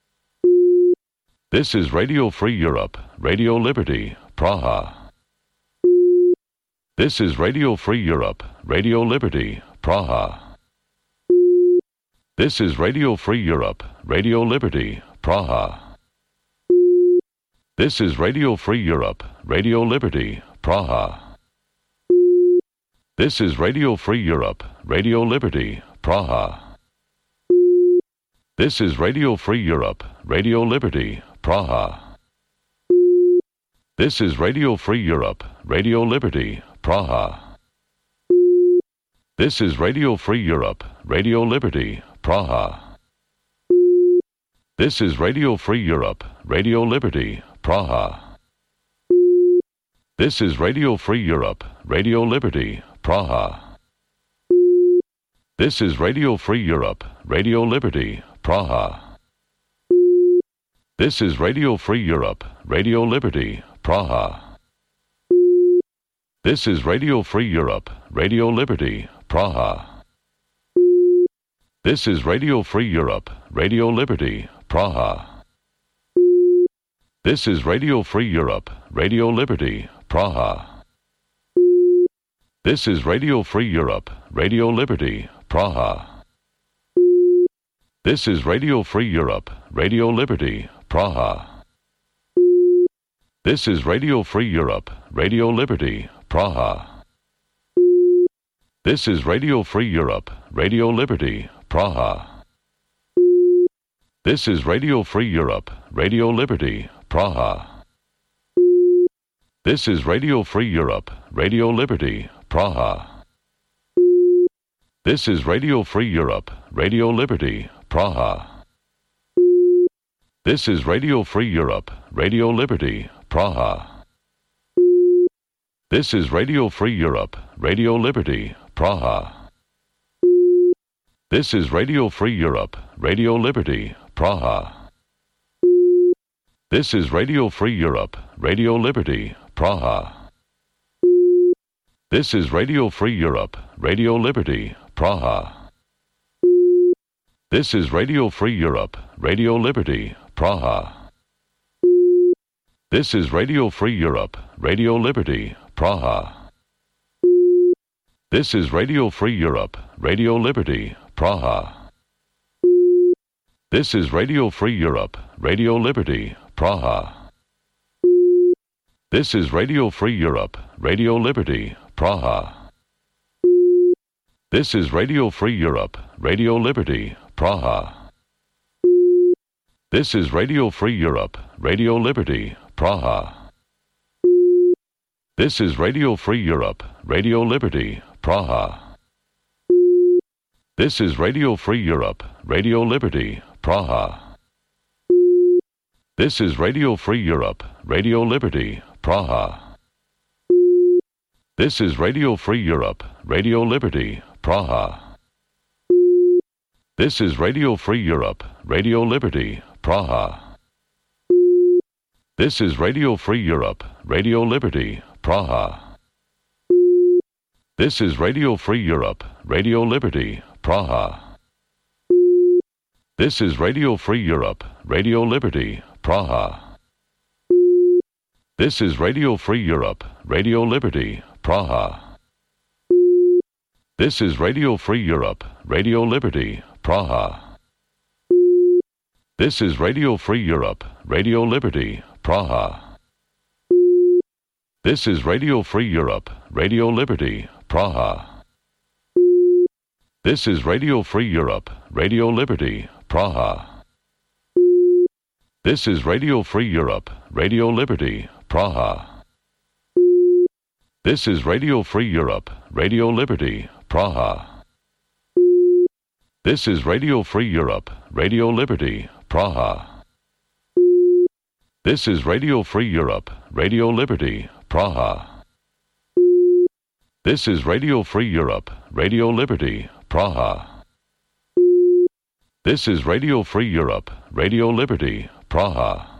This is Radio Free Europe, Radio Liberty, Praha. This is Radio Free Europe, Radio Liberty, Praha. This is Radio Free Europe, Radio Liberty, Praha. This is Radio Free Europe, Radio Liberty, Praha. This is Radio Free Europe, Radio Liberty, Praha. This is Radio Free Europe, Radio Liberty, Praha. This is Radio Free Europe, Radio Liberty, Praha. This is Radio Free Europe, Radio Liberty, Praha. This is Radio Free Europe, Radio Liberty, Praha. This is Radio Free Europe, Radio Liberty, Praha. This is Radio Free Europe, Radio Liberty, Praha. This is Radio Free Europe, Radio Liberty, Praha. This is Radio Free Europe, Radio Liberty, Praha. This is Radio Free Europe, Radio Liberty, Praha. This is Radio Free Europe, Radio Liberty, Praha. This is Radio Free Europe, Radio Liberty, Praha. This is Radio Free Europe, Radio Liberty, Praha. This is Radio Free Europe, Radio Liberty, Praha. This is Radio Free Europe, Radio Liberty, Praha. This is Radio Free Europe, Radio Liberty, Praha. This is Radio Free Europe, Radio Liberty, Praha. This is Radio Free Europe, Radio Liberty, Praha. This is Radio Free Europe, Radio Liberty, Praha. This is Radio Free Europe, Radio Liberty, Praha. This is Radio Free Europe, Radio Liberty, Praha. This is Radio Free Europe, Radio Liberty, Praha. This is Radio Free Europe, Radio Liberty, Praha. This is Radio Free Europe, Radio Liberty, Praha. This is Radio Free Europe, Radio Liberty, Praha. This is Radio Free Europe, Radio Liberty, Praha. This is Radio Free Europe, Radio Liberty, Praha. This is Radio Free Europe, Radio Liberty, Praha. This is Radio Free Europe, Radio Liberty, Praha. This is Radio Free Europe, Radio Liberty, Praha. This is Radio Free Europe, Radio Liberty, Praha. This is Radio Free Europe, Radio Liberty, Praha. This is Radio Free Europe, Radio Liberty, Praha. This is Radio Free Europe, Radio Liberty, Praha. This is Radio Free Europe, Radio Liberty, Praha. This is Radio Free Europe, Radio Liberty, Praha. This is Radio Free Europe, Radio Liberty, Praha. This is Radio Free Europe, Radio Liberty, Praha. This is Radio Free Europe, Radio Liberty, Praha. This is Radio Free Europe, Radio Liberty, Praha. This is Radio Free Europe, Radio Liberty, Praha. This is Radio Free Europe, Radio Liberty, Praha. This is Radio Free Europe, Radio Liberty, Praha. This is Radio Free Europe, Radio Liberty, Praha. This is Radio Free Europe, Radio Liberty, Praha. This is Radio Free Europe, Radio Liberty, Praha. This is Radio Free Europe, Radio Liberty, Praha. This is Radio Free Europe, Radio Liberty, Praha. This is Radio Free Europe, Radio Liberty, Praha.